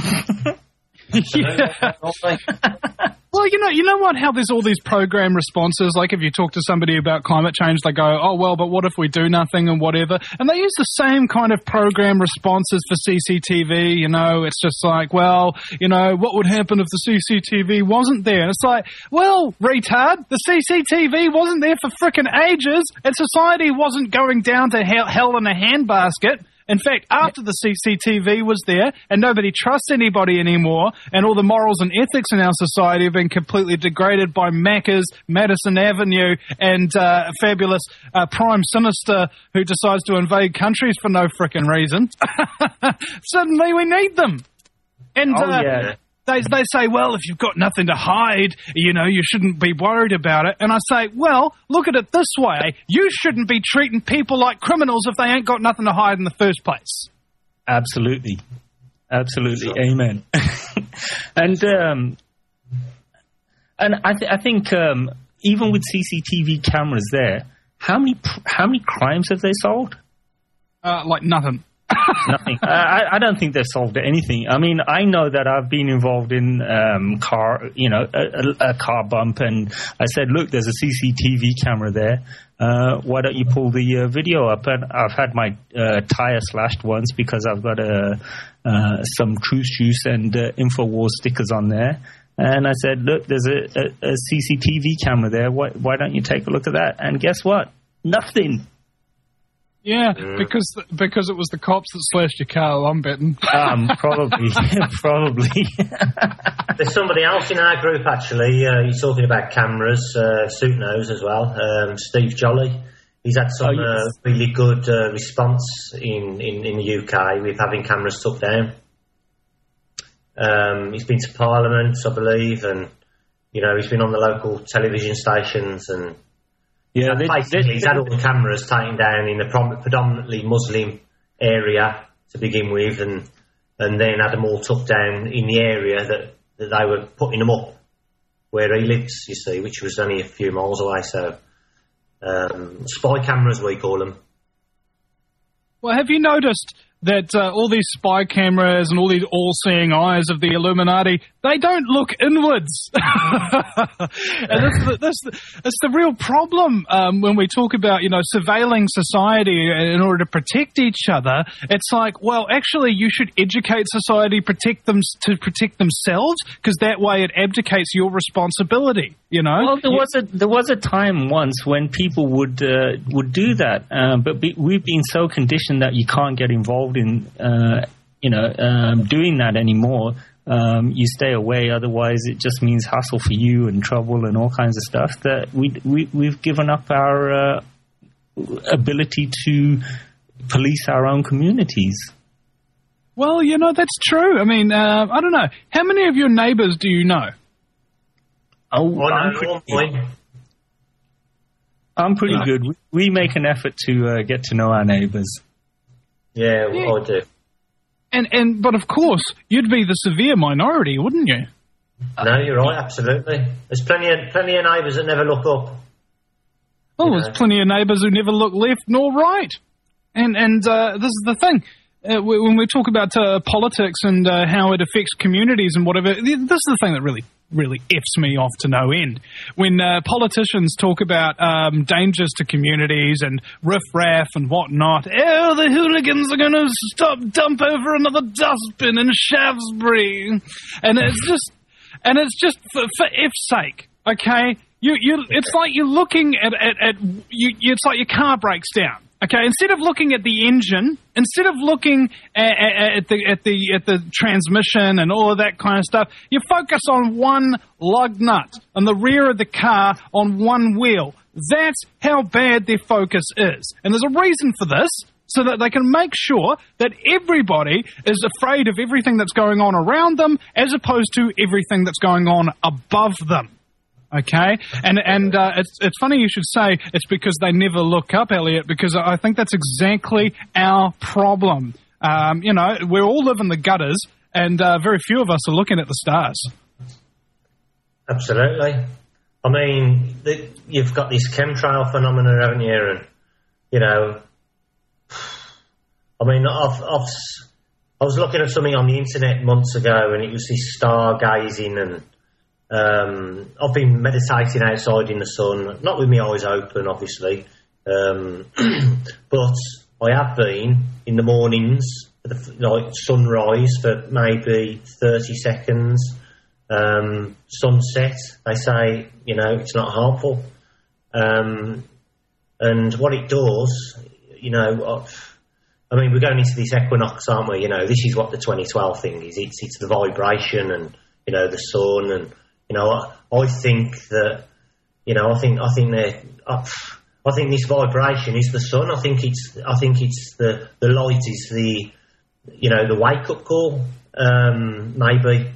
Yeah. Well, you know what? How there's all these program responses. Like if you talk to somebody about climate change, they go, "Oh well, but what if we do nothing and whatever?" And they use the same kind of program responses for CCTV. You know, it's just like, well, you know, what would happen if the CCTV wasn't there? And it's like, well, retard, the CCTV wasn't there for frickin' ages, and society wasn't going down to hell in a handbasket. In fact, after the CCTV was there and nobody trusts anybody anymore, and all the morals and ethics in our society have been completely degraded by Macca's, Madison Avenue, and a fabulous Prime Sinister who decides to invade countries for no frickin' reason, suddenly we need them. And They say, well, if you've got nothing to hide, you know, you shouldn't be worried about it. And I say, well, look at it this way. You shouldn't be treating people like criminals if they ain't got nothing to hide in the first place. Absolutely. Absolutely. Sure. Amen. And I think even with CCTV cameras there, how many crimes have they solved? Like nothing. Nothing. I don't think they've solved anything. I mean, I know that I've been involved in a car bump, and I said, look, there's a CCTV camera there. Why don't you pull the video up? And I've had my tire slashed once because I've got some Truth Juice and InfoWars stickers on there. And I said, look, there's a CCTV camera there. Why don't you take a look at that? And guess what? Nothing. Yeah, because it was the cops that slashed your car, I'm betting. Probably. There's somebody else in our group, actually. He's talking about cameras, Suit Nose as well, Steve Jolly. He's had some really good response in the UK with having cameras took down. He's been to Parliament, I believe, and You know, he's been on the local television stations and Yeah, basically he's had all the cameras taken down in a predominantly Muslim area to begin with, and then had them all tucked down in the area that they were putting them up where he lives, you see, which was only a few miles away. So spy cameras, we call them. Well, have you noticed that all these spy cameras and all these all-seeing eyes of the Illuminati, they don't look inwards? And that's the real problem when we talk about, you know, surveilling society in order to protect each other. It's like, well, actually, you should educate society, protect themselves, because that way it abdicates your responsibility. You know. Well, there was a time once when people would do that, but we've been so conditioned that you can't get involved in doing that anymore. You stay away, otherwise it just means hassle for you and trouble and all kinds of stuff. That we've given up our ability to police our own communities. Well, you know, that's true. I mean, I don't know. How many of your neighbours do you know? I'm pretty good. We make an effort to get to know our neighbours. Yeah, I do. But of course, you'd be the severe minority, wouldn't you? No, you're right. Absolutely. There's plenty of neighbours that never look up. Oh, there's plenty of neighbours who never look left nor right. And this is the thing. When we talk about politics and how it affects communities and whatever, this is the thing that really F's me off to no end. When politicians talk about dangers to communities and riff-raff and whatnot, oh, the hooligans are going to dump over another dustbin in Shaftesbury. And it's just for F's sake, okay? It's like you're looking at it's like your car breaks down. Okay, instead of looking at the engine, instead of looking at the transmission and all of that kind of stuff, you focus on one lug nut on the rear of the car on one wheel. That's how bad their focus is. And there's a reason for this, so that they can make sure that everybody is afraid of everything that's going on around them as opposed to everything that's going on above them. Okay, and it's funny you should say it's because they never look up, Elliot, because I think that's exactly our problem. We all live in the gutters, and very few of us are looking at the stars. Absolutely. I mean, you've got this chemtrail phenomenon, haven't you? And, you know, I mean, I was looking at something on the internet months ago, and it was this stargazing and I've been meditating outside in the sun, not with my eyes open, obviously, but I have been in the mornings, like sunrise for maybe 30 seconds, sunset, they say, you know, it's not harmful. And what it does, you know, I mean, we're going into this equinox, aren't we? You know, this is what the 2012 thing is. It's the vibration and, you know, the sun and, you know, I think that, you know, I think this vibration is the sun. I think it's the light is the, you know, the wake up call, maybe,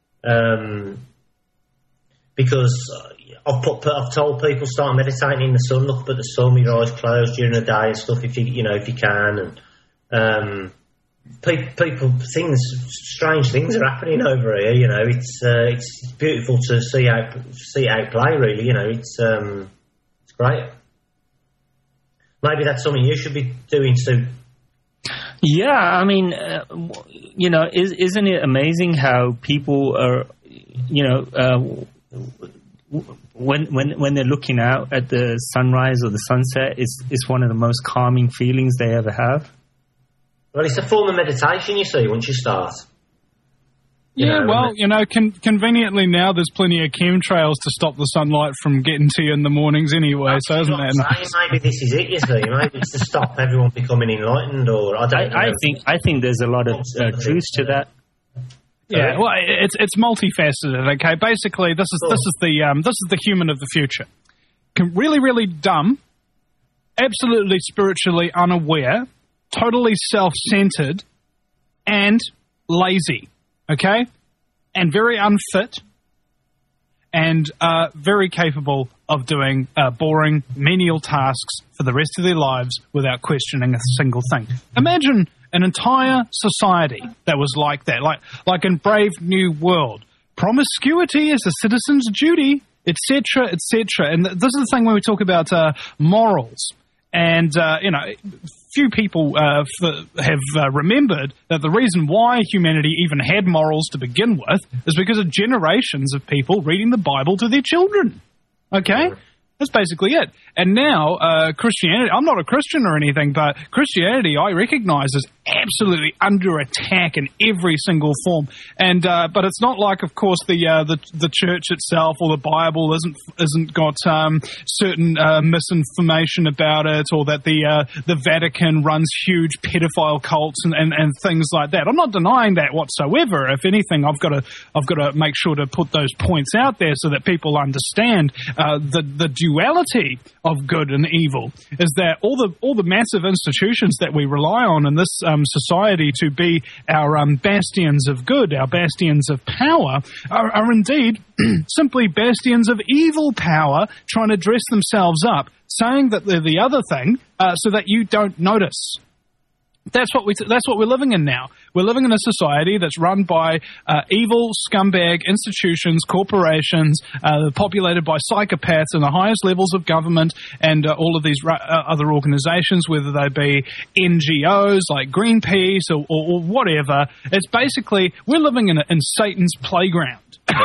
because I've told people start meditating in the sun, look up at the sun with your eyes closed during the day and stuff if you can, and strange things are happening over here. You know, it's beautiful to see how play. Really, you know, it's great. Maybe that's something you should be doing soon. Yeah, I mean, you know, isn't it amazing how people are, you know, when they're looking out at the sunrise or the sunset, it's one of the most calming feelings they ever have. Well, it's a form of meditation, you see, once you start. Conveniently now there's plenty of chemtrails to stop the sunlight from getting to you in the mornings anyway, so isn't that nice? Maybe this is it, you see. Maybe it's to stop everyone becoming enlightened, or I don't know. I think there's a lot of truth to that. Yeah, well, it's multifaceted. Okay, basically, this is the human of the future. Really, really dumb, absolutely spiritually unaware, totally self-centered, and lazy. Okay, and very unfit, and very capable of doing boring, menial tasks for the rest of their lives without questioning a single thing. Imagine an entire society that was like that, like in Brave New World. Promiscuity is a citizen's duty, etc., etc. And this is the thing when we talk about morals. And, few people have remembered that the reason why humanity even had morals to begin with is because of generations of people reading the Bible to their children. Okay? That's basically it. And now, Christianity, I'm not a Christian or anything, but Christianity I recognize is absolutely under attack in every single form. And but it's not like, of course, the church itself or the Bible isn't got certain misinformation about it, or that the Vatican runs huge pedophile cults and things like that. I'm not denying that whatsoever. If anything, I've got to make sure to put those points out there so that people understand the duality of good and evil. Is that all the massive institutions that we rely on in this society to be our bastions of good, our bastions of power, are indeed simply bastions of evil power trying to dress themselves up, saying that they're the other thing so that you don't notice. That's what we're living in now. We're living in a society that's run by evil scumbag institutions, corporations, populated by psychopaths in the highest levels of government, and all of these other organizations, whether they be NGOs like Greenpeace or whatever. It's basically, we're living in Satan's playground.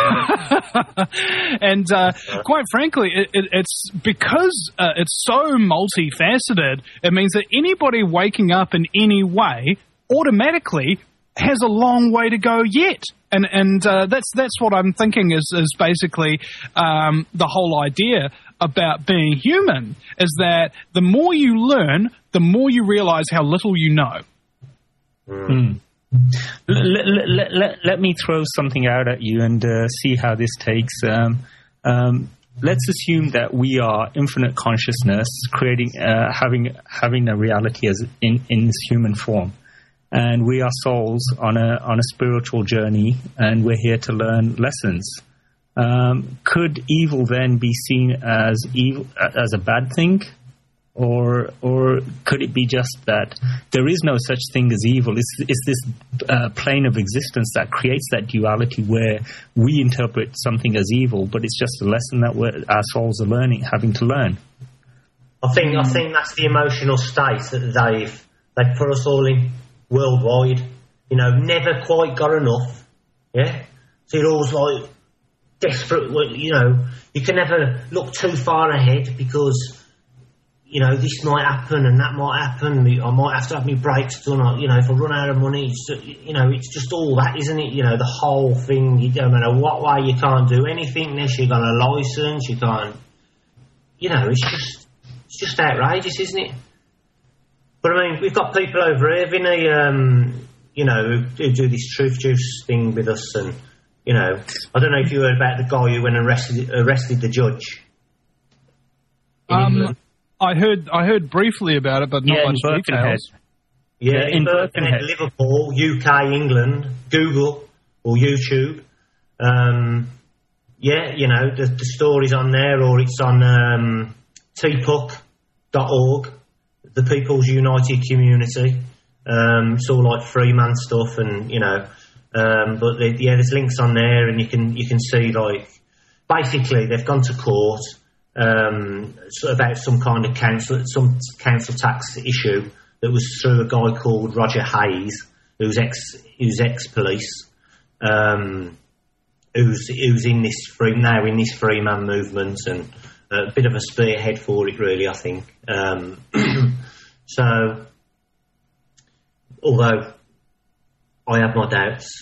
And quite frankly, it's because it's so multifaceted. It means that anybody waking up in any way automatically has a long way to go yet. And that's what I'm thinking is basically the whole idea about being human, is that the more you learn, the more you realize how little you know. Let me throw something out at you and see how this takes. Let's assume that we are infinite consciousness, creating, having a reality as in this human form, and we are souls on a spiritual journey, and we're here to learn lessons. Could evil then be seen as evil, as a bad thing? Or could it be just that there is no such thing as evil? It's this plane of existence that creates that duality where we interpret something as evil, but it's just a lesson that our souls are having to learn. I think that's the emotional state that they've put us all in worldwide. You know, never quite got enough. Yeah, so you're always like desperate. You know, you can never look too far ahead because, you know, this might happen and that might happen. I might have to have my brakes done. Or, you know, if I run out of money, it's just all that, isn't it? You know, the whole thing. You don't matter what way, you can't do anything unless you've got a license. You can't. You know, it's just outrageous, isn't it? But I mean, we've got people over here, Vinny, you know, who do this Truth Juice thing with us, and you know, I don't know if you heard about the guy who went and arrested the judge. I heard briefly about it, but not much details. Yeah, in Birkenhead, Liverpool, UK, England, Google or YouTube. Yeah, you know, the story's on there, or it's on tpuc.org, the People's United Community. It's all like free man stuff, and you know, but there's links on there, and you can see, like, basically they've gone to court. About some kind of council tax issue that was through a guy called Roger Hayes, who's ex-police, who's in this free man movement, and a bit of a spearhead for it, really, I think. So, although I have my doubts,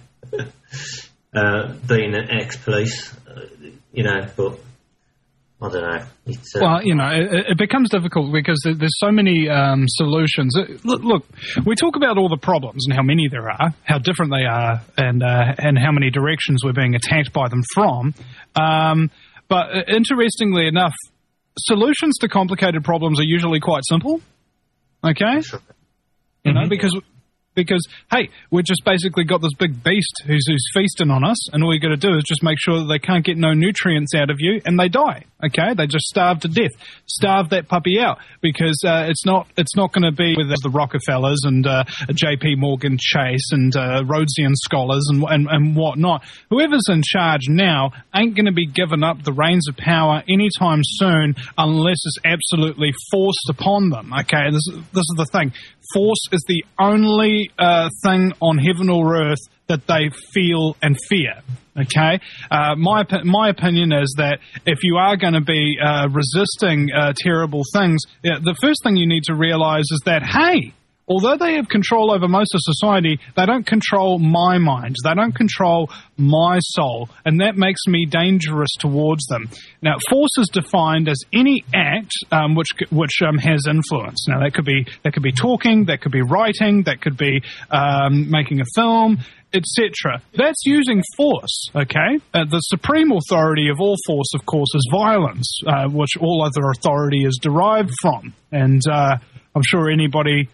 being an ex-police, you know, but I don't know. Well, you know, it becomes difficult because there's so many solutions. Look, we talk about all the problems and how many there are, how different they are, and how many directions we're being attacked by them from. But interestingly enough, solutions to complicated problems are usually quite simple. Okay? Sure. You know, because Because, hey, we've just basically got this big beast who's feasting on us, and all you got to do is just make sure that they can't get no nutrients out of you, and they die. Okay, they just starve to death. Starve that puppy out, because it's not going to be with the Rockefellers and J.P. Morgan Chase and Rhodesian scholars and whatnot. Whoever's in charge now ain't going to be giving up the reins of power anytime soon, unless it's absolutely forced upon them. Okay, this is the thing. Force is the only thing on heaven or earth that they feel and fear. Okay, my opinion is that if you are going to be resisting terrible things, the first thing you need to realize is that, hey, although they have control over most of society, they don't control my mind. They don't control my soul, and that makes me dangerous towards them. Now, force is defined as any act which has influence. Now, that could be talking, that could be writing, that could be making a film, etc. That's using force, okay? The supreme authority of all force, of course, is violence, which all other authority is derived from. And I'm sure anybody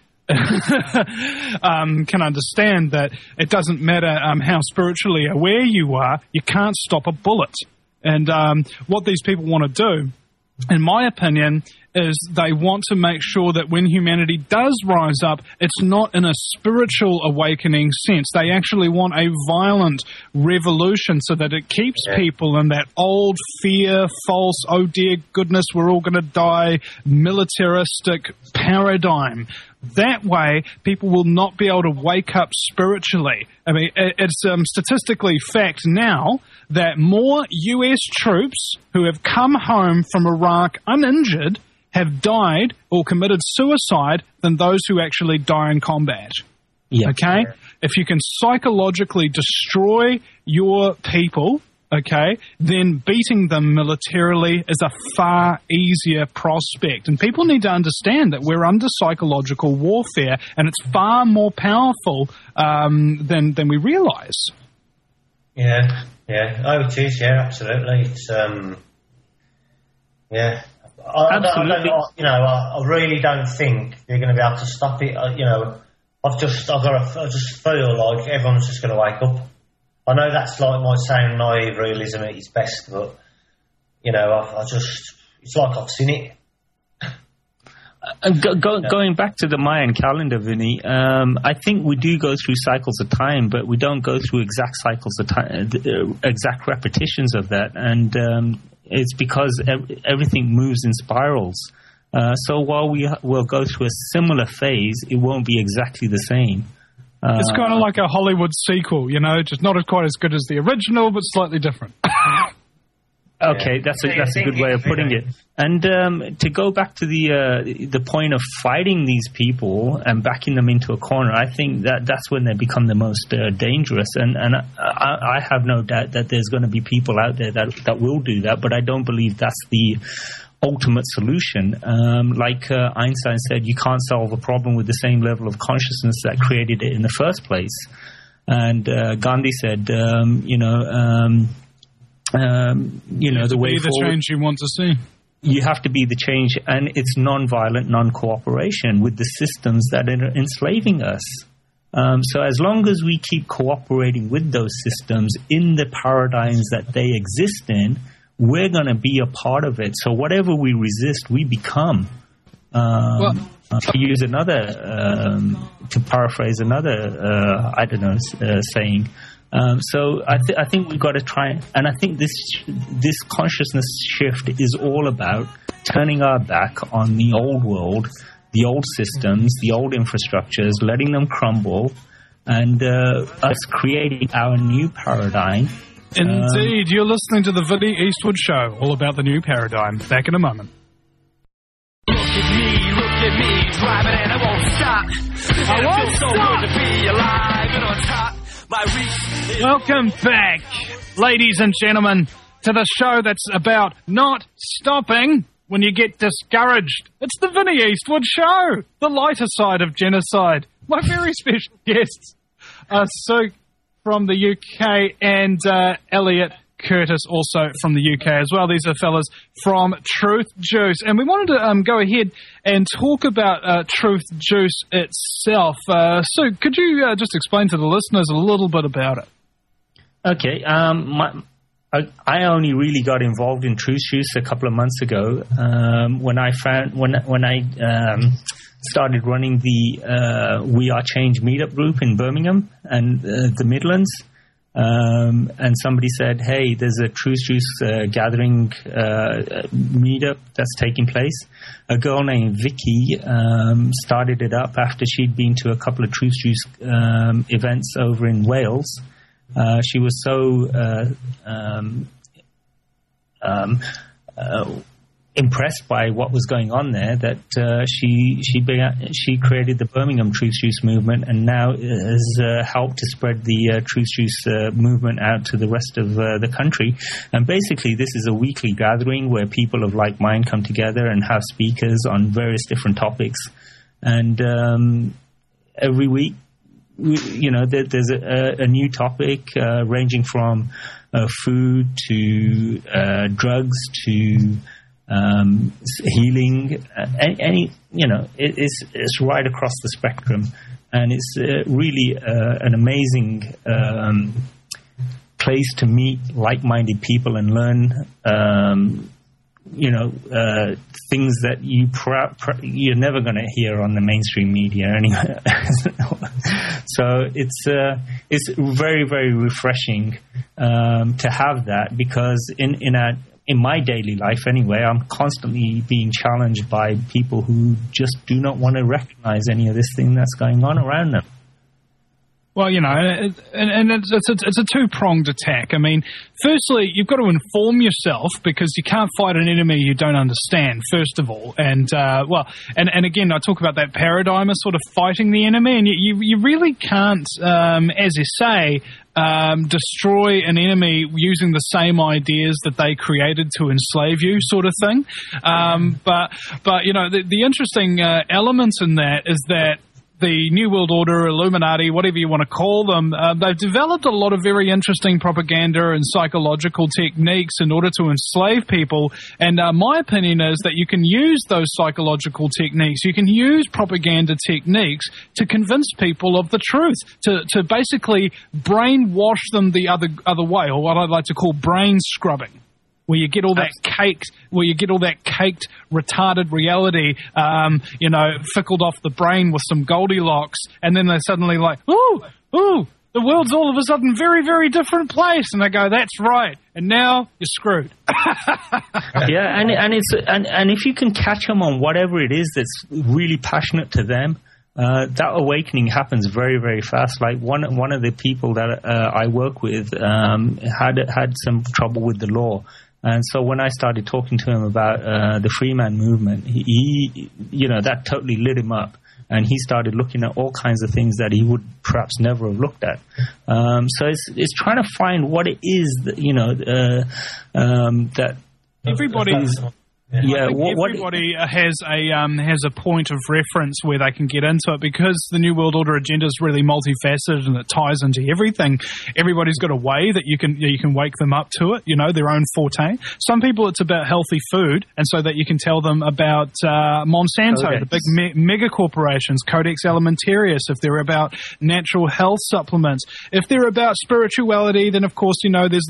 can understand that it doesn't matter how spiritually aware you are, you can't stop a bullet. And what these people want to do, in my opinion, is they want to make sure that when humanity does rise up, it's not in a spiritual awakening sense. They actually want a violent revolution so that it keeps people in that old fear, false, oh dear goodness, we're all going to die, militaristic paradigm. That way, people will not be able to wake up spiritually. I mean, it's statistically fact now that more U.S. troops who have come home from Iraq uninjured have died or committed suicide than those who actually die in combat. Yeah. Okay? If you can psychologically destroy your people, okay, then beating them militarily is a far easier prospect. And people need to understand that we're under psychological warfare, and it's far more powerful than we realize. Yeah. Oh, it is. Yeah, absolutely. It's yeah. I really don't think they're going to be able to stop it. I just feel like everyone's just going to wake up. I know that's might sound naive realism at its best, but it's like I've seen it. Going back to the Mayan calendar, Vinny, I think we do go through cycles of time, but we don't go through exact cycles of time, exact repetitions of that, and it's because everything moves in spirals. So while we will go through a similar phase, it won't be exactly the same. It's kind of like a Hollywood sequel, just not quite as good as the original, but slightly different. Okay, that's a good way of putting it. And to go back to the point of fighting these people and backing them into a corner, I think that's when they become the most dangerous. And I have no doubt that there's going to be people out there that will do that, but I don't believe that's the ultimate solution. Like Einstein said, you can't solve a problem with the same level of consciousness that created it in the first place. And Gandhi said, the way forward, the change you want to see. You have to be the change, and it's non-violent, non-cooperation with the systems that are enslaving us. So as long as we keep cooperating with those systems in the paradigms that they exist in, we're going to be a part of it. So whatever we resist, we become. To use another, to paraphrase another, saying. So I think we've got to try, and I think this consciousness shift is all about turning our back on the old world, the old systems, the old infrastructures, letting them crumble, and us creating our new paradigm. Indeed, you're listening to the Vinny Eastwood Show, all about the new paradigm. Back in a moment. Look at me, driving and I won't stop. I won't stop. So good to be alive and on top. Welcome back, ladies and gentlemen, to the show that's about not stopping when you get discouraged. It's the Vinny Eastwood Show, the lighter side of genocide. My very special guests are Sue from the UK and Elliot Curtis, also from the UK as well. These are fellas from Truth Juice. And we wanted to go ahead and talk about Truth Juice itself. Sue, could you just explain to the listeners a little bit about it? Okay. I only really got involved in Truth Juice a couple of months ago when I started running the We Are Change meetup group in Birmingham and the Midlands. And somebody said, hey, there's a Truth Juice gathering meetup that's taking place. A girl named Vicky started it up after she'd been to a couple of Truth Juice events over in Wales. She was so impressed by what was going on there that she created the Birmingham Truth Juice movement, and now has helped to spread the Truth Juice movement out to the rest of the country. And basically, this is a weekly gathering where people of like mind come together and have speakers on various different topics. And every week, there's a new topic ranging from food to drugs to healing. It's right across the spectrum, and it's really an amazing place to meet like-minded people and learn. Things that you're never going to hear on the mainstream media anyway. So it's very, very refreshing to have that, because in my daily life anyway, I'm constantly being challenged by people who just do not want to recognize any of this thing that's going on around them. Well, and it's a two-pronged attack. I mean, firstly, you've got to inform yourself, because you can't fight an enemy you don't understand, first of all. And again, I talk about that paradigm of sort of fighting the enemy, and you really can't, as you say, destroy an enemy using the same ideas that they created to enslave you, sort of thing. But the interesting elements in that is that the New World Order, Illuminati, whatever you want to call them, they've developed a lot of very interesting propaganda and psychological techniques in order to enslave people. And my opinion is that you can use those psychological techniques, you can use propaganda techniques to convince people of the truth, to basically brainwash them the other way, or what I'd like to call brain scrubbing. Where you get all that caked, retarded reality, fickled off the brain with some Goldilocks, and then they're suddenly like, ooh, the world's all of a sudden very, very different place, and they go, that's right, and now you're screwed. Yeah, and if you can catch them on whatever it is that's really passionate to them, that awakening happens very, very fast. Like one of the people that I work with had some trouble with the law. And so when I started talking to him about the Freeman movement, he that totally lit him up, and he started looking at all kinds of things that he would perhaps never have looked at. So it's trying to find what it is that that everybody's. Yeah, everybody has a point of reference where they can get into it, because the New World Order agenda is really multifaceted and it ties into everything. Everybody's got a way that you can wake them up to it, their own forte. Some people it's about healthy food, and so that you can tell them about Monsanto, Codex. the big mega corporations, Codex Alimentarius. If they're about natural health supplements, if they're about spirituality, then of course there's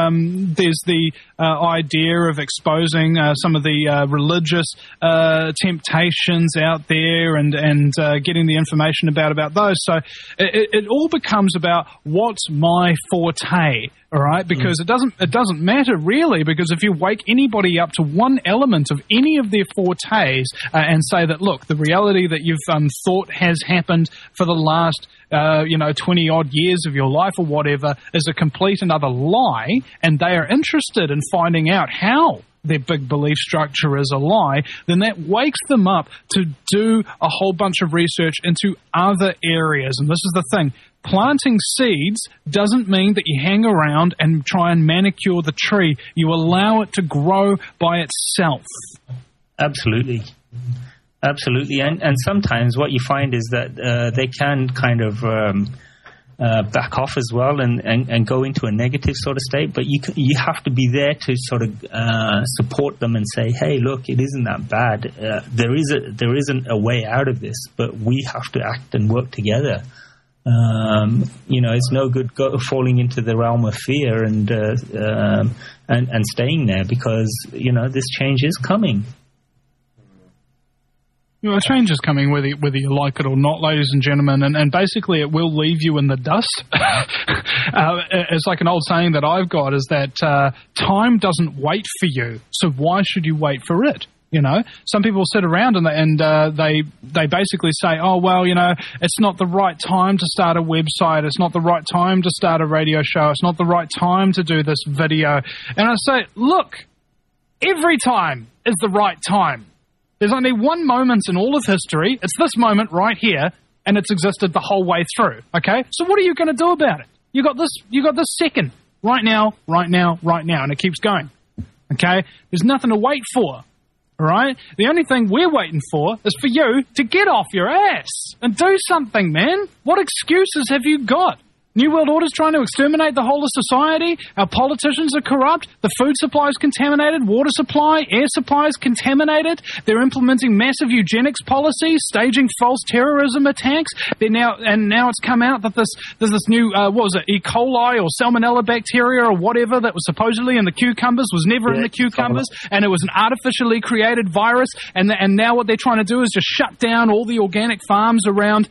the idea of exposing some of the religious temptations out there, and getting the information about those. So it all becomes about what's my forte. All right, because it doesn't matter really, because if you wake anybody up to one element of any of their fortes and say that, look, the reality that you've thought has happened for the last 20 odd years of your life or whatever is a complete and utter lie, and they are interested in finding out how their big belief structure is a lie, then that wakes them up to do a whole bunch of research into other areas. And this is the thing. Planting seeds doesn't mean that you hang around and try and manicure the tree. You allow it to grow by itself. Absolutely. And sometimes what you find is that they can kind of back off as well and go into a negative sort of state. But you have to be there to sort of support them and say, hey, look, it isn't that bad. There isn't a way out of this, but we have to act and work together. It's no good falling into the realm of fear and staying there, because this change is coming. Change is coming whether you like it or not, ladies and gentlemen, and basically it will leave you in the dust. It's like an old saying that I've got, is that time doesn't wait for you, so why should you wait for it? Some people sit around and they basically say, oh, well, it's not the right time to start a website. It's not the right time to start a radio show. It's not the right time to do this video. And I say, look, every time is the right time. There's only one moment in all of history. It's this moment right here, and it's existed the whole way through. Okay? So what are you going to do about it? You got this second. Right now, and it keeps going. Okay? There's nothing to wait for. All right? The only thing we're waiting for is for you to get off your ass and do something, man. What excuses have you got? New World Order's trying to exterminate the whole of society. Our politicians are corrupt. The food supply is contaminated. Water supply, air supply is contaminated. They're implementing massive eugenics policies, staging false terrorism attacks. Now it's come out that there's this new E. coli or salmonella bacteria or whatever that was supposedly in the cucumbers was never in the cucumbers, and it was an artificially created virus. And now what they're trying to do is just shut down all the organic farms around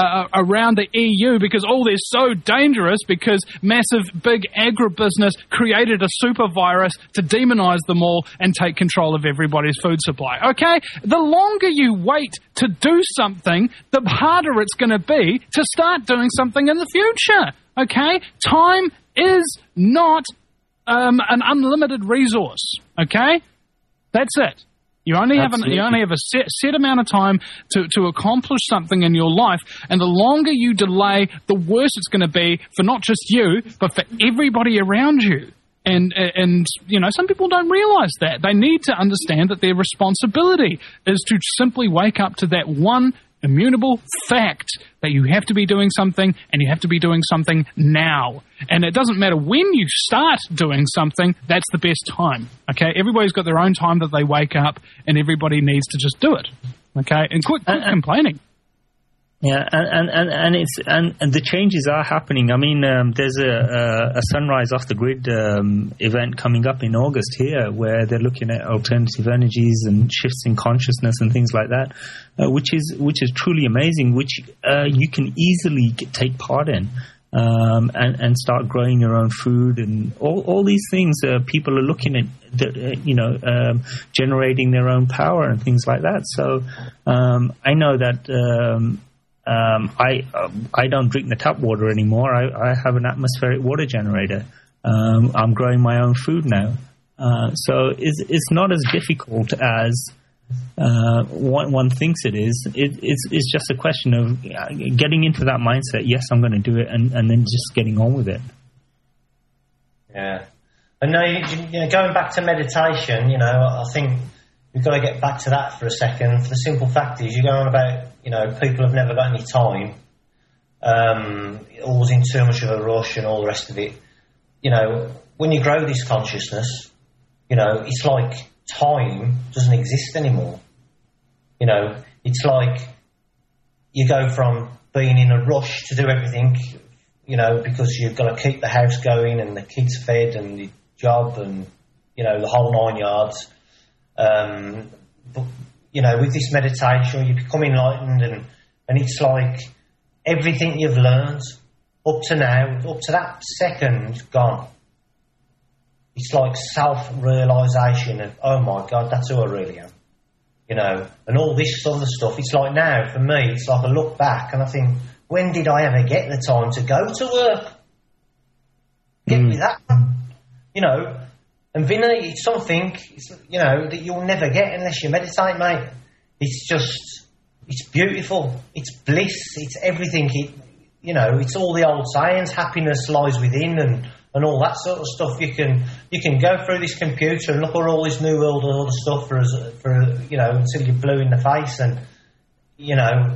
the EU, because they're so dangerous, because massive big agribusiness created a super virus to demonize them all and take control of everybody's food supply. Okay? The longer you wait to do something, the harder it's going to be to start doing something in the future. Okay? Time is not an unlimited resource. Okay? That's it. You only have a set amount of time to accomplish something in your life, and the longer you delay, the worse it's going to be for not just you, but for everybody around you. And some people don't realize that. They need to understand that their responsibility is to simply wake up to that one immutable fact that you have to be doing something, and you have to be doing something now. And it doesn't matter when you start doing something, that's the best time. Okay? Everybody's got their own time that they wake up, and everybody needs to just do it. Okay? And quit complaining. Yeah, and the changes are happening. I mean, there's a Sunrise Off the Grid event coming up in August here, where they're looking at alternative energies and shifts in consciousness and things like that, which is truly amazing, which you can easily take part in. And start growing your own food and all these things. People are looking at, generating their own power and things like that. So I know that I don't drink the tap water anymore. I have an atmospheric water generator. I'm growing my own food now. So it's not as difficult as one thinks it is. It's just a question of getting into that mindset. Yes, I'm going to do it, and then just getting on with it. Yeah, and now going back to meditation. I think we've got to get back to that for a second. For the simple fact is, you're going on about people have never got any time, always in too much of a rush and all the rest of it. When you grow this consciousness, it's like time doesn't exist anymore. It's like you go from being in a rush to do everything, because you've got to keep the house going and the kids fed and the job and, the whole 9 yards. But, with this meditation, you become enlightened and it's like everything you've learned up to now, up to that second, gone. It's like self-realisation of, oh my God, that's who I really am. And all this other stuff. It's like now, for me, it's like I look back and I think, when did I ever get the time to go to work? Get me that. And Vinny, it's something, that you'll never get unless you meditate, mate. It's beautiful. It's bliss. It's everything. It's all the old sayings. Happiness lies within and all that sort of stuff. You can go through this computer and look at all this New World Order stuff for until you're blue in the face, and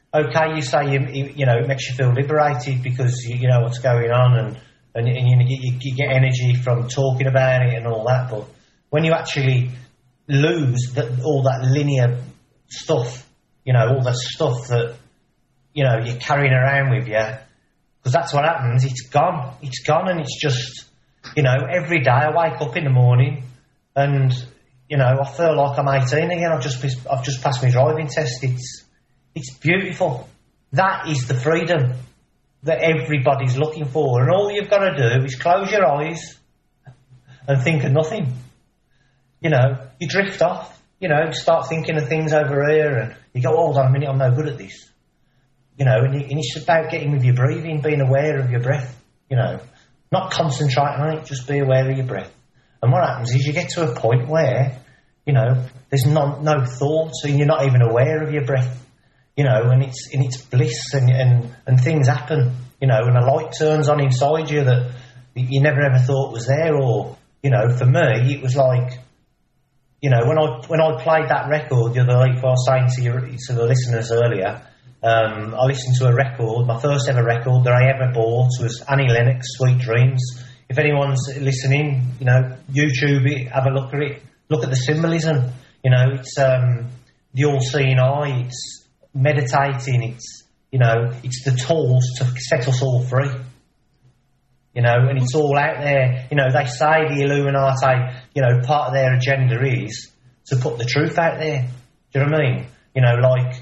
okay, you say it makes you feel liberated because you know what's going on and you get energy from talking about it and all that. But when you actually lose all that linear stuff, all the stuff that you're carrying around with you, because that's what happens. It's gone, and it's just every day I wake up in the morning and I feel like I'm 18 again. I've just passed my driving test. It's beautiful. That is the freedom that everybody's looking for, and all you've got to do is close your eyes and think of nothing. You drift off. Start thinking of things over here, and you go, hold on a minute, I'm no good at this. And it's about getting with your breathing, being aware of your breath. Not concentrating on it, just be aware of your breath. And what happens is you get to a point where, there's no thoughts, and you're not even aware of your breath. And it's bliss, and things happen. And a light turns on inside you that you never ever thought was there. Or for me, it was like, when I played that record the other week, I was saying to the listeners earlier, I listened to a record. My first ever record that I ever bought was Annie Lennox, Sweet Dreams. If anyone's listening, YouTube it, have a look at it. Look at the symbolism. It's the all-seeing eye. It's meditating. It's the tools to set us all free. And it's all out there. They say the Illuminati, part of their agenda is to put the truth out there. Do you know what I mean?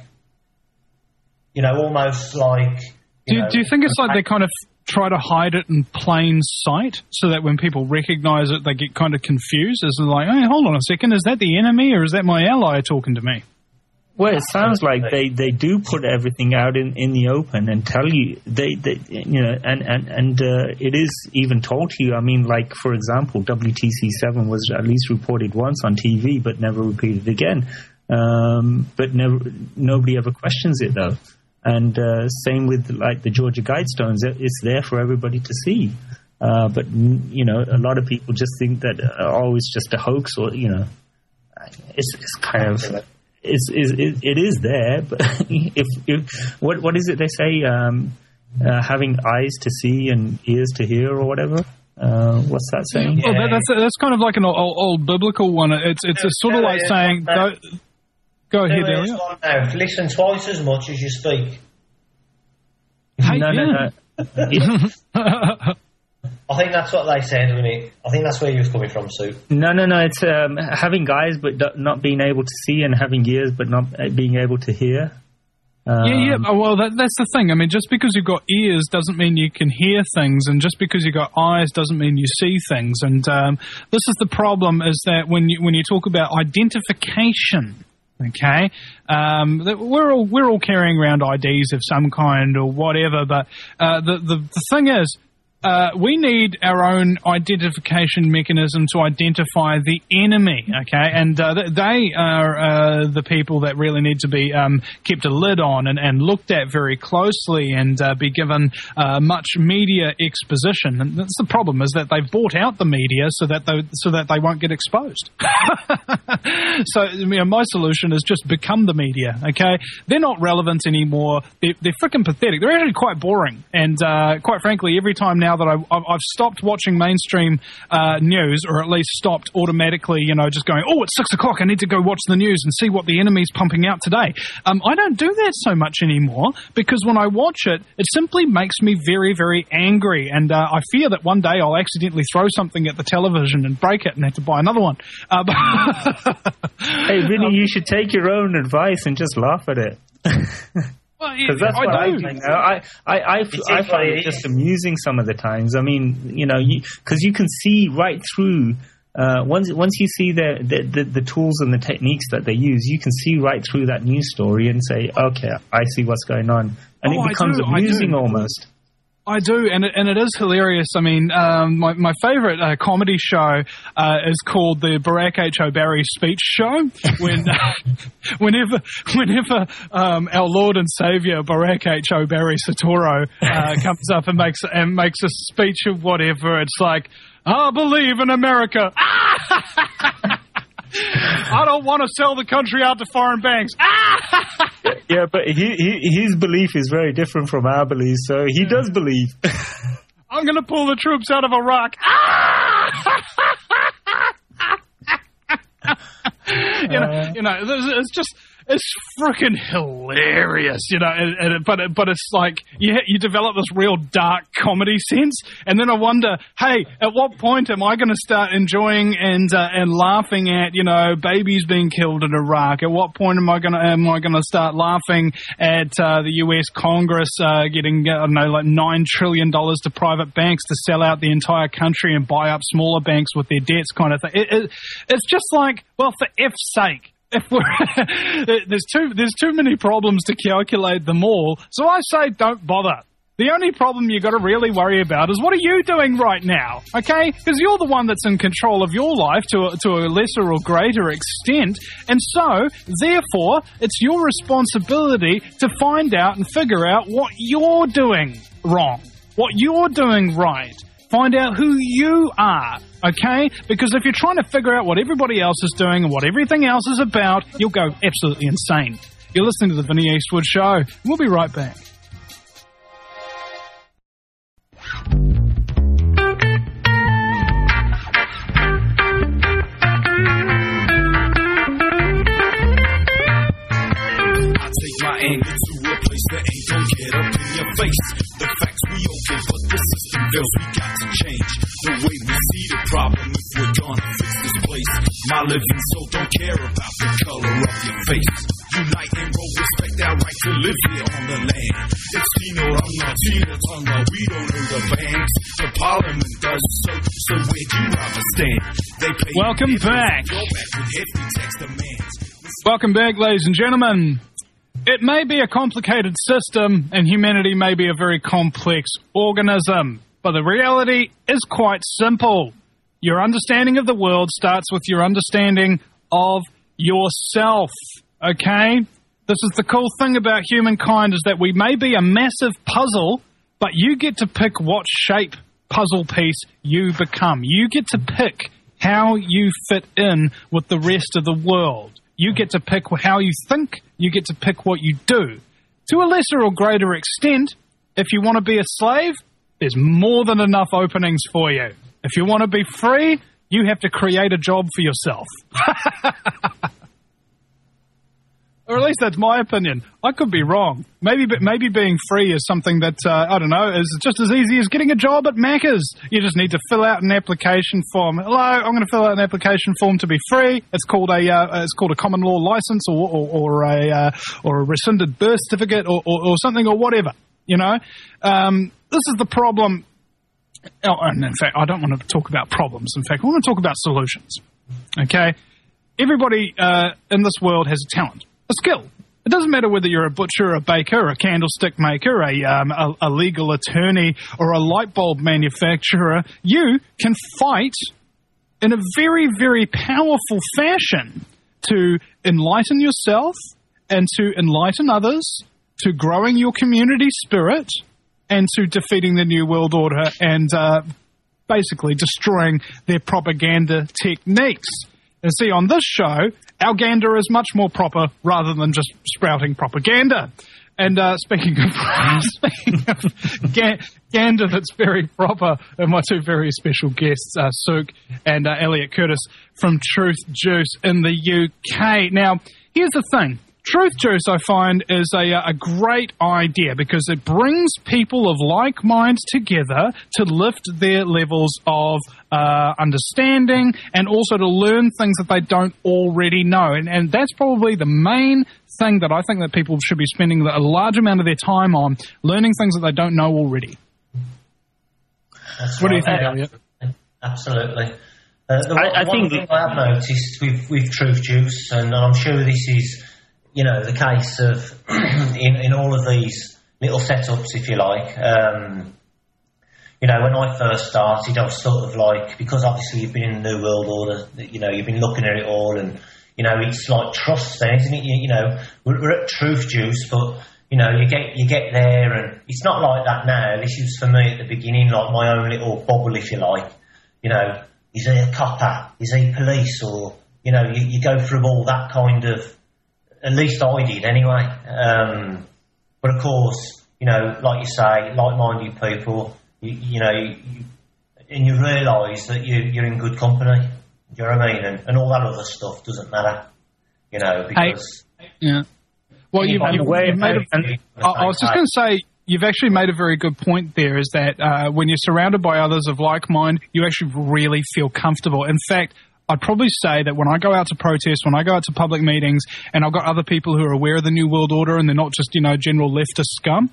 Almost like... Do you think it's like they kind of try to hide it in plain sight so that when people recognise it, they get kind of confused? As like, hey, hold on a second, is that the enemy or is that my ally talking to me? Well, it sounds like they do put everything out in the open and tell you and it is even told to you. I mean, like for example, WTC7 was at least reported once on TV, but never repeated again. But nobody ever questions it though. And same with like the Georgia Guidestones, it's there for everybody to see. But a lot of people just think that it's just a hoax, or it's kind of. It is there, but what is it they say? Having eyes to see and ears to hear, or whatever. What's that saying? Well, that's kind of like an old biblical one. It's sort of like saying, go ahead, Elliot. Listen twice as much as you speak. Hey, No. I think that's what they said, wasn't it? I think that's where you was coming from, Sue. No. It's having eyes but not being able to see, and having ears but not being able to hear. Yeah. Well, that's the thing. I mean, just because you've got ears doesn't mean you can hear things, and just because you've got eyes doesn't mean you see things. And this is the problem: is that when you talk about identification. Okay, we're all carrying around IDs of some kind or whatever, but the thing is. We need our own identification mechanism to identify the enemy, okay? And they are the people that really need to be kept a lid on and looked at very closely and be given much media exposition. And that's the problem, is that they've bought out the media so that they won't get exposed. So my solution is just become the media, okay? They're not relevant anymore. They're freaking pathetic. They're actually quite boring. And quite frankly, every time now that I've stopped watching mainstream news, or at least stopped automatically, just going, oh, it's 6 o'clock, I need to go watch the news and see what the enemy's pumping out today. I don't do that so much anymore, because when I watch it, it simply makes me very, very angry, and I fear that one day I'll accidentally throw something at the television and break it and have to buy another one. Hey, Vinny, you should take your own advice and just laugh at it. Because that's what I do now. I find it just amusing some of the times. I mean, because you can see right through. Once you see the tools and the techniques that they use, you can see right through that news story and say, okay, I see what's going on, and it becomes amusing almost. I do, and it is hilarious. I mean, my favourite comedy show is called the Barack H. O'Barry Speech Show. Whenever our Lord and Saviour Barack H. O'Barry Satoro comes up and makes a speech of whatever, it's like, I believe in America. I don't want to sell the country out to foreign banks. Yeah, but his belief is very different from our belief, so he does believe. I'm going to pull the troops out of Iraq. It's just... It's freaking hilarious, but it's like you develop this real dark comedy sense, and then I wonder, hey, at what point am I going to start enjoying and laughing at babies being killed in Iraq? At what point am I going to start laughing at the U.S. Congress getting like $9 trillion to private banks to sell out the entire country and buy up smaller banks with their debts, kind of thing? It's just like, well, for F's sake. There's too many problems to calculate them all, so I say don't bother. The only problem you got to really worry about is what are you doing right now, okay? Because you're the one that's in control of your life to a lesser or greater extent, and so, therefore, it's your responsibility to find out and figure out what you're doing wrong, what you're doing right. Find out who you are, okay? Because if you're trying to figure out what everybody else is doing and what everything else is about, you'll go absolutely insane. You're listening to The Vinny Eastwood Show. We'll be right back. I take my anger to a place that ain't gonna get up in your face. The facts we okay, but the system fails. We got to change the way we see the problem if we're gonna fix this place. My living soul don't care about the color of your face. Unite and roll, respect our right to live here on the land. It's Tino Ranga, Tina Tonga. We don't own the banks. The parliament does so where do you rather stand? They pay. Welcome back. Welcome back, ladies and gentlemen. It may be a complicated system, and humanity may be a very complex organism, but the reality is quite simple. Your understanding of the world starts with your understanding of yourself, okay? This is the cool thing about humankind, is that we may be a massive puzzle, but you get to pick what shape puzzle piece you become. You get to pick how you fit in with the rest of the world. You get to pick how you think. You get to pick what you do. To a lesser or greater extent, if you want to be a slave, there's more than enough openings for you. If you want to be free, you have to create a job for yourself. Or at least that's my opinion. I could be wrong. Maybe being free is something that, I don't know, is just as easy as getting a job at Macca's. You just need to fill out an application form. Hello, I'm going to fill out an application form to be free. It's called a common law license or a rescinded birth certificate or something or whatever, This is the problem. Oh, and in fact, I don't want to talk about problems. In fact, I want to talk about solutions. Okay? Everybody in this world has a talent. A skill. It doesn't matter whether you're a butcher, a baker, a candlestick maker, a legal attorney, or a light bulb manufacturer. You can fight in a very, very powerful fashion to enlighten yourself and to enlighten others, to growing your community spirit, and to defeating the New World Order and basically destroying their propaganda techniques. And see, on this show, our gander is much more proper rather than just sprouting propaganda. And speaking of gander that's very proper, and my two very special guests, Suk and Elliot Curtis from Truth Juice in the UK. Now, here's the thing. Truth Juice, I find, is a great idea because it brings people of like mind together to lift their levels of understanding and also to learn things that they don't already know. And that's probably the main thing that I think that people should be spending a large amount of their time on, learning things that they don't know already. What do you think, Elliot? Absolutely. One thing I have noticed with Truth Juice, and I'm sure this is the case of in all of these little setups, if you like. When I first started, I was sort of like, because obviously you've been in the New World Order, you've been looking at it all, and it's like trust, then, isn't it? We're at Truth Juice, but you get there, and it's not like that now. This was for me at the beginning, like my own little bubble, if you like. Is he a copper? Is he police? Or you know, you go through all that kind of, at least I did anyway. But of course, you know, like you say, like-minded people, you realise that you're in good company. Do you know what I mean? And all that other stuff doesn't matter, you know, because... Yeah. Well, I was just going to say, you've actually made a very good point there, is that when you're surrounded by others of like mind, you actually really feel comfortable. In fact, I'd probably say that when I go out to protest, when I go out to public meetings, and I've got other people who are aware of the New World Order and they're not just, you know, general leftist scum,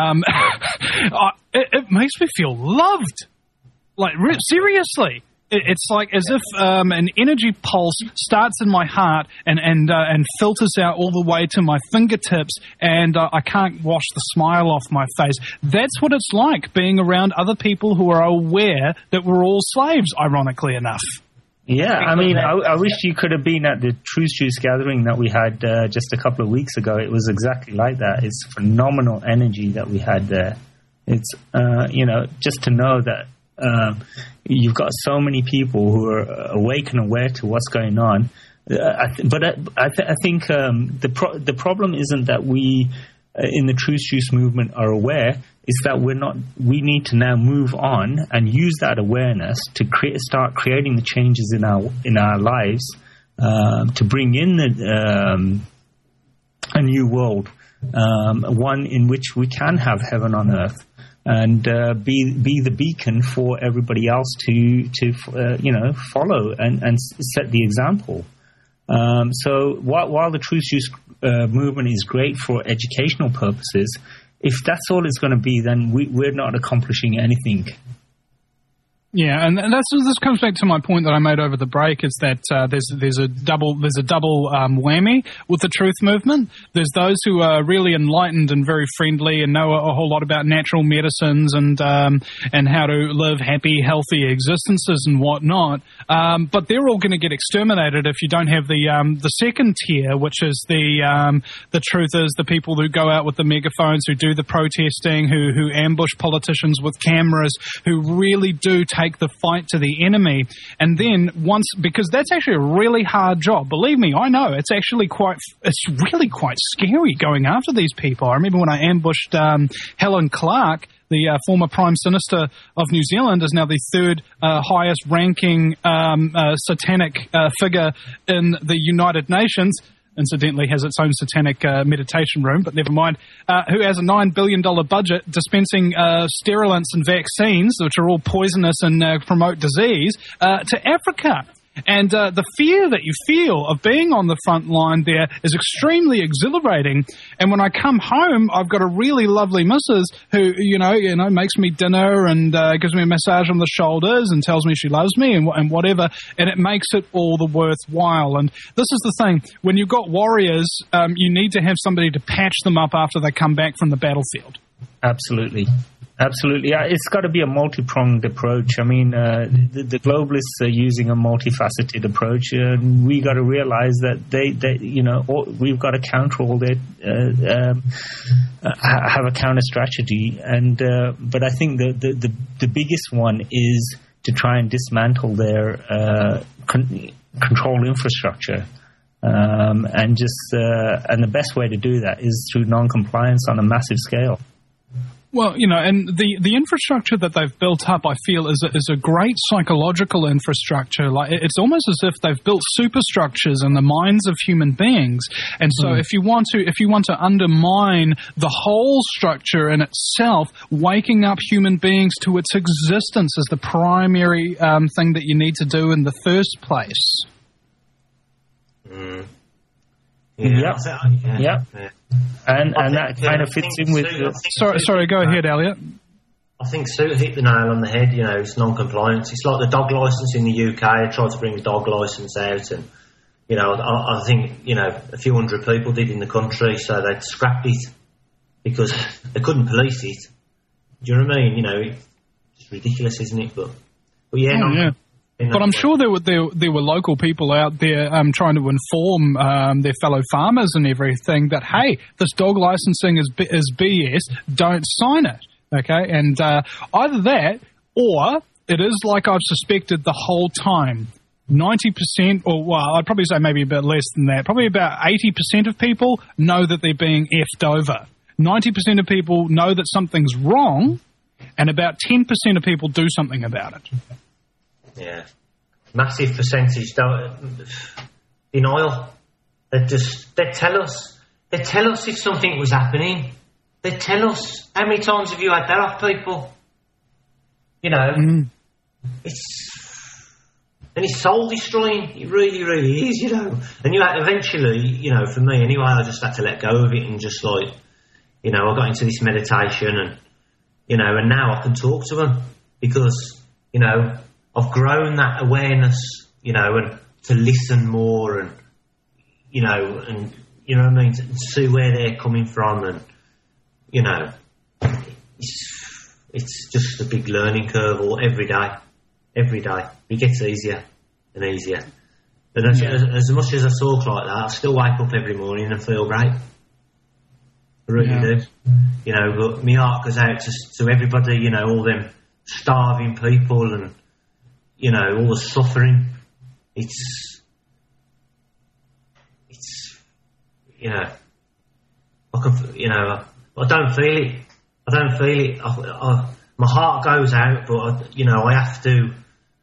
it makes me feel loved. Like, seriously. It's like as if an energy pulse starts in my heart and filters out all the way to my fingertips, and I can't wash the smile off my face. That's what it's like being around other people who are aware that we're all slaves, ironically enough. Yeah, I mean, I wish you could have been at the Truth Juice gathering that we had just a couple of weeks ago. It was exactly like that. It's phenomenal energy that we had there. It's, you know, just to know that you've got so many people who are awake and aware to what's going on. I think the problem isn't that we in the Truth Juice movement are aware. Is that we need to now move on and use that awareness to start creating the changes in our lives to bring in a new world, one in which we can have heaven on earth. And be the beacon for everybody else to follow and set the example. So while the Truth Juice movement is great for educational purposes, if that's all it's going to be, then we're not accomplishing anything. Yeah, and this comes back to my point that I made over the break, is that there's a double whammy with the truth movement. There's those who are really enlightened and very friendly and know a whole lot about natural medicines and how to live happy, healthy existences and whatnot. But they're all going to get exterminated if you don't have the second tier, which is the truthers, the people who go out with the megaphones, who do the protesting, who ambush politicians with cameras, who really do take the fight to the enemy. And then because that's actually a really hard job. Believe me, I know it's really quite scary going after these people. I remember when I ambushed Helen Clark, the former Prime Minister of New Zealand, is now the third highest ranking satanic figure in the United Nations. Incidentally has its own satanic meditation room, but never mind, who has a $9 billion budget dispensing sterilants and vaccines, which are all poisonous and promote disease, to Africa. And the fear that you feel of being on the front line there is extremely exhilarating. And when I come home, I've got a really lovely missus who, you know, makes me dinner and gives me a massage on the shoulders and tells me she loves me and whatever. And it makes it all the worthwhile. And this is the thing. When you've got warriors, you need to have somebody to patch them up after they come back from the battlefield. Absolutely. Absolutely. It's got to be a multi-pronged approach. I mean, the globalists are using a multifaceted approach. We got to realize that we've got to counter all that, have a counter strategy. And but I think the biggest one is to try and dismantle their control infrastructure. And the best way to do that is through non-compliance on a massive scale. Well, you know, and the infrastructure that they've built up, I feel, is a great psychological infrastructure. Like, it's almost as if they've built superstructures in the minds of human beings. And so, if you want to undermine the whole structure in itself, waking up human beings to its existence is the primary thing that you need to do in the first place. Yeah. And that kind of fits in with... Sorry, go ahead, Elliot. I think Sue hit the nail on the head. You know, it's non-compliance. It's like the dog licence in the UK. I tried to bring the dog licence out, and, you know, I think, you know, a few hundred people did in the country, so they'd scrapped it because they couldn't police it. Do you know what I mean? You know, it's ridiculous, isn't it? But yeah, yeah. But I'm sure there were local people out there trying to inform their fellow farmers and everything that, hey, this dog licensing is BS, don't sign it, okay? And either that, or it is like I've suspected the whole time. 90%, or well, I'd probably say maybe a bit less than that, probably about 80% of people know that they're being effed over. 90% of people know that something's wrong, and about 10% of people do something about it. Yeah. Massive percentage, denial. They'd tell us if something was happening. They'd tell us. How many times have you had that off people? You know, it's soul destroying. It really, really is, you know. And you eventually, you know, for me anyway, I just had to let go of it and just like, you know, I got into this meditation and, you know, and now I can talk to them because, you know, I've grown that awareness, you know, and to listen more and, you know what I mean, to see where they're coming from and, you know, it's just a big learning curve all every day. It gets easier and easier. And as much as I talk like that, I still wake up every morning and feel great. I really do. You know, but my heart goes out to everybody, you know, all them starving people and, you know, all the suffering. It's you know, I don't feel it. My heart goes out, but I have to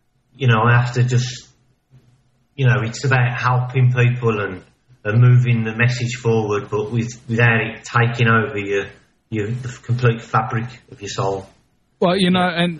just, you know, it's about helping people and moving the message forward, but without it taking over the complete fabric of your soul. Well, you know, and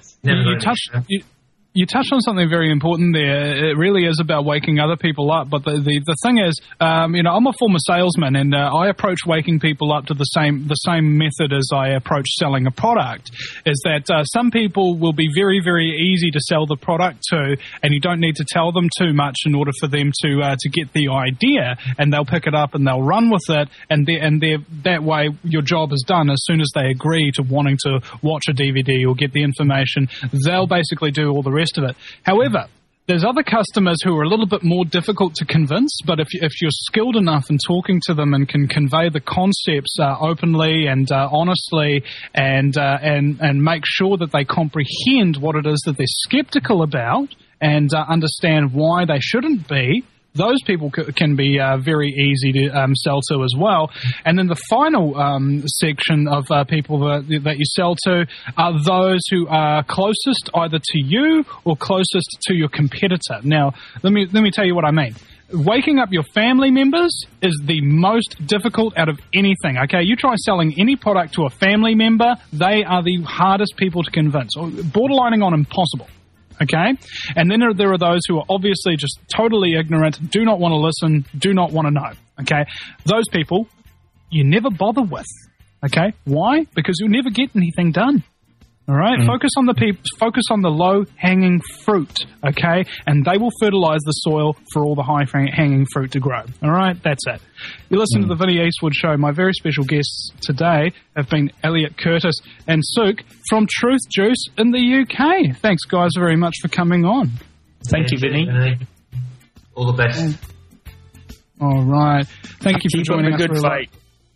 you touched on something very important there. It really is about waking other people up. But the thing is, you know, I'm a former salesman, and I approach waking people up to the same method as I approach selling a product. Is that some people will be very, very easy to sell the product to, and you don't need to tell them too much in order for them to get the idea, and they'll pick it up and they'll run with it, and that way your job is done. As soon as they agree to wanting to watch a DVD or get the information, they'll basically do all the rest of it. However, there's other customers who are a little bit more difficult to convince, but if you're skilled enough in talking to them and can convey the concepts openly and honestly and make sure that they comprehend what it is that they're skeptical about and understand why they shouldn't be, those people can be very easy to sell to as well. And then the final section of people that you sell to are those who are closest either to you or closest to your competitor. Now, let me tell you what I mean. Waking up your family members is the most difficult out of anything, okay? You try selling any product to a family member, they are the hardest people to convince, or borderlining on impossible. Okay? And then there are those who are obviously just totally ignorant, do not want to listen, do not want to know. Okay? Those people, you never bother with. Okay? Why? Because you'll never get anything done. All right? Focus on the low-hanging fruit. Okay? And they will fertilize the soil for all the high-hanging fruit to grow. All right? That's it. You listen to the Vinnie Eastwood Show. My very special guests today have been Elliot Curtis and Suk from Truth Juice in the UK. Thanks, guys, very much for coming on. Thank you, Vinnie. All the best. All right. Thank you for joining us. Good fight.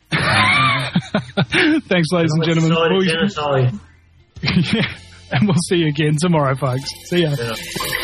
Thanks, ladies and gentlemen. Genocide. Yeah. And we'll see you again tomorrow, folks. See ya. Yeah.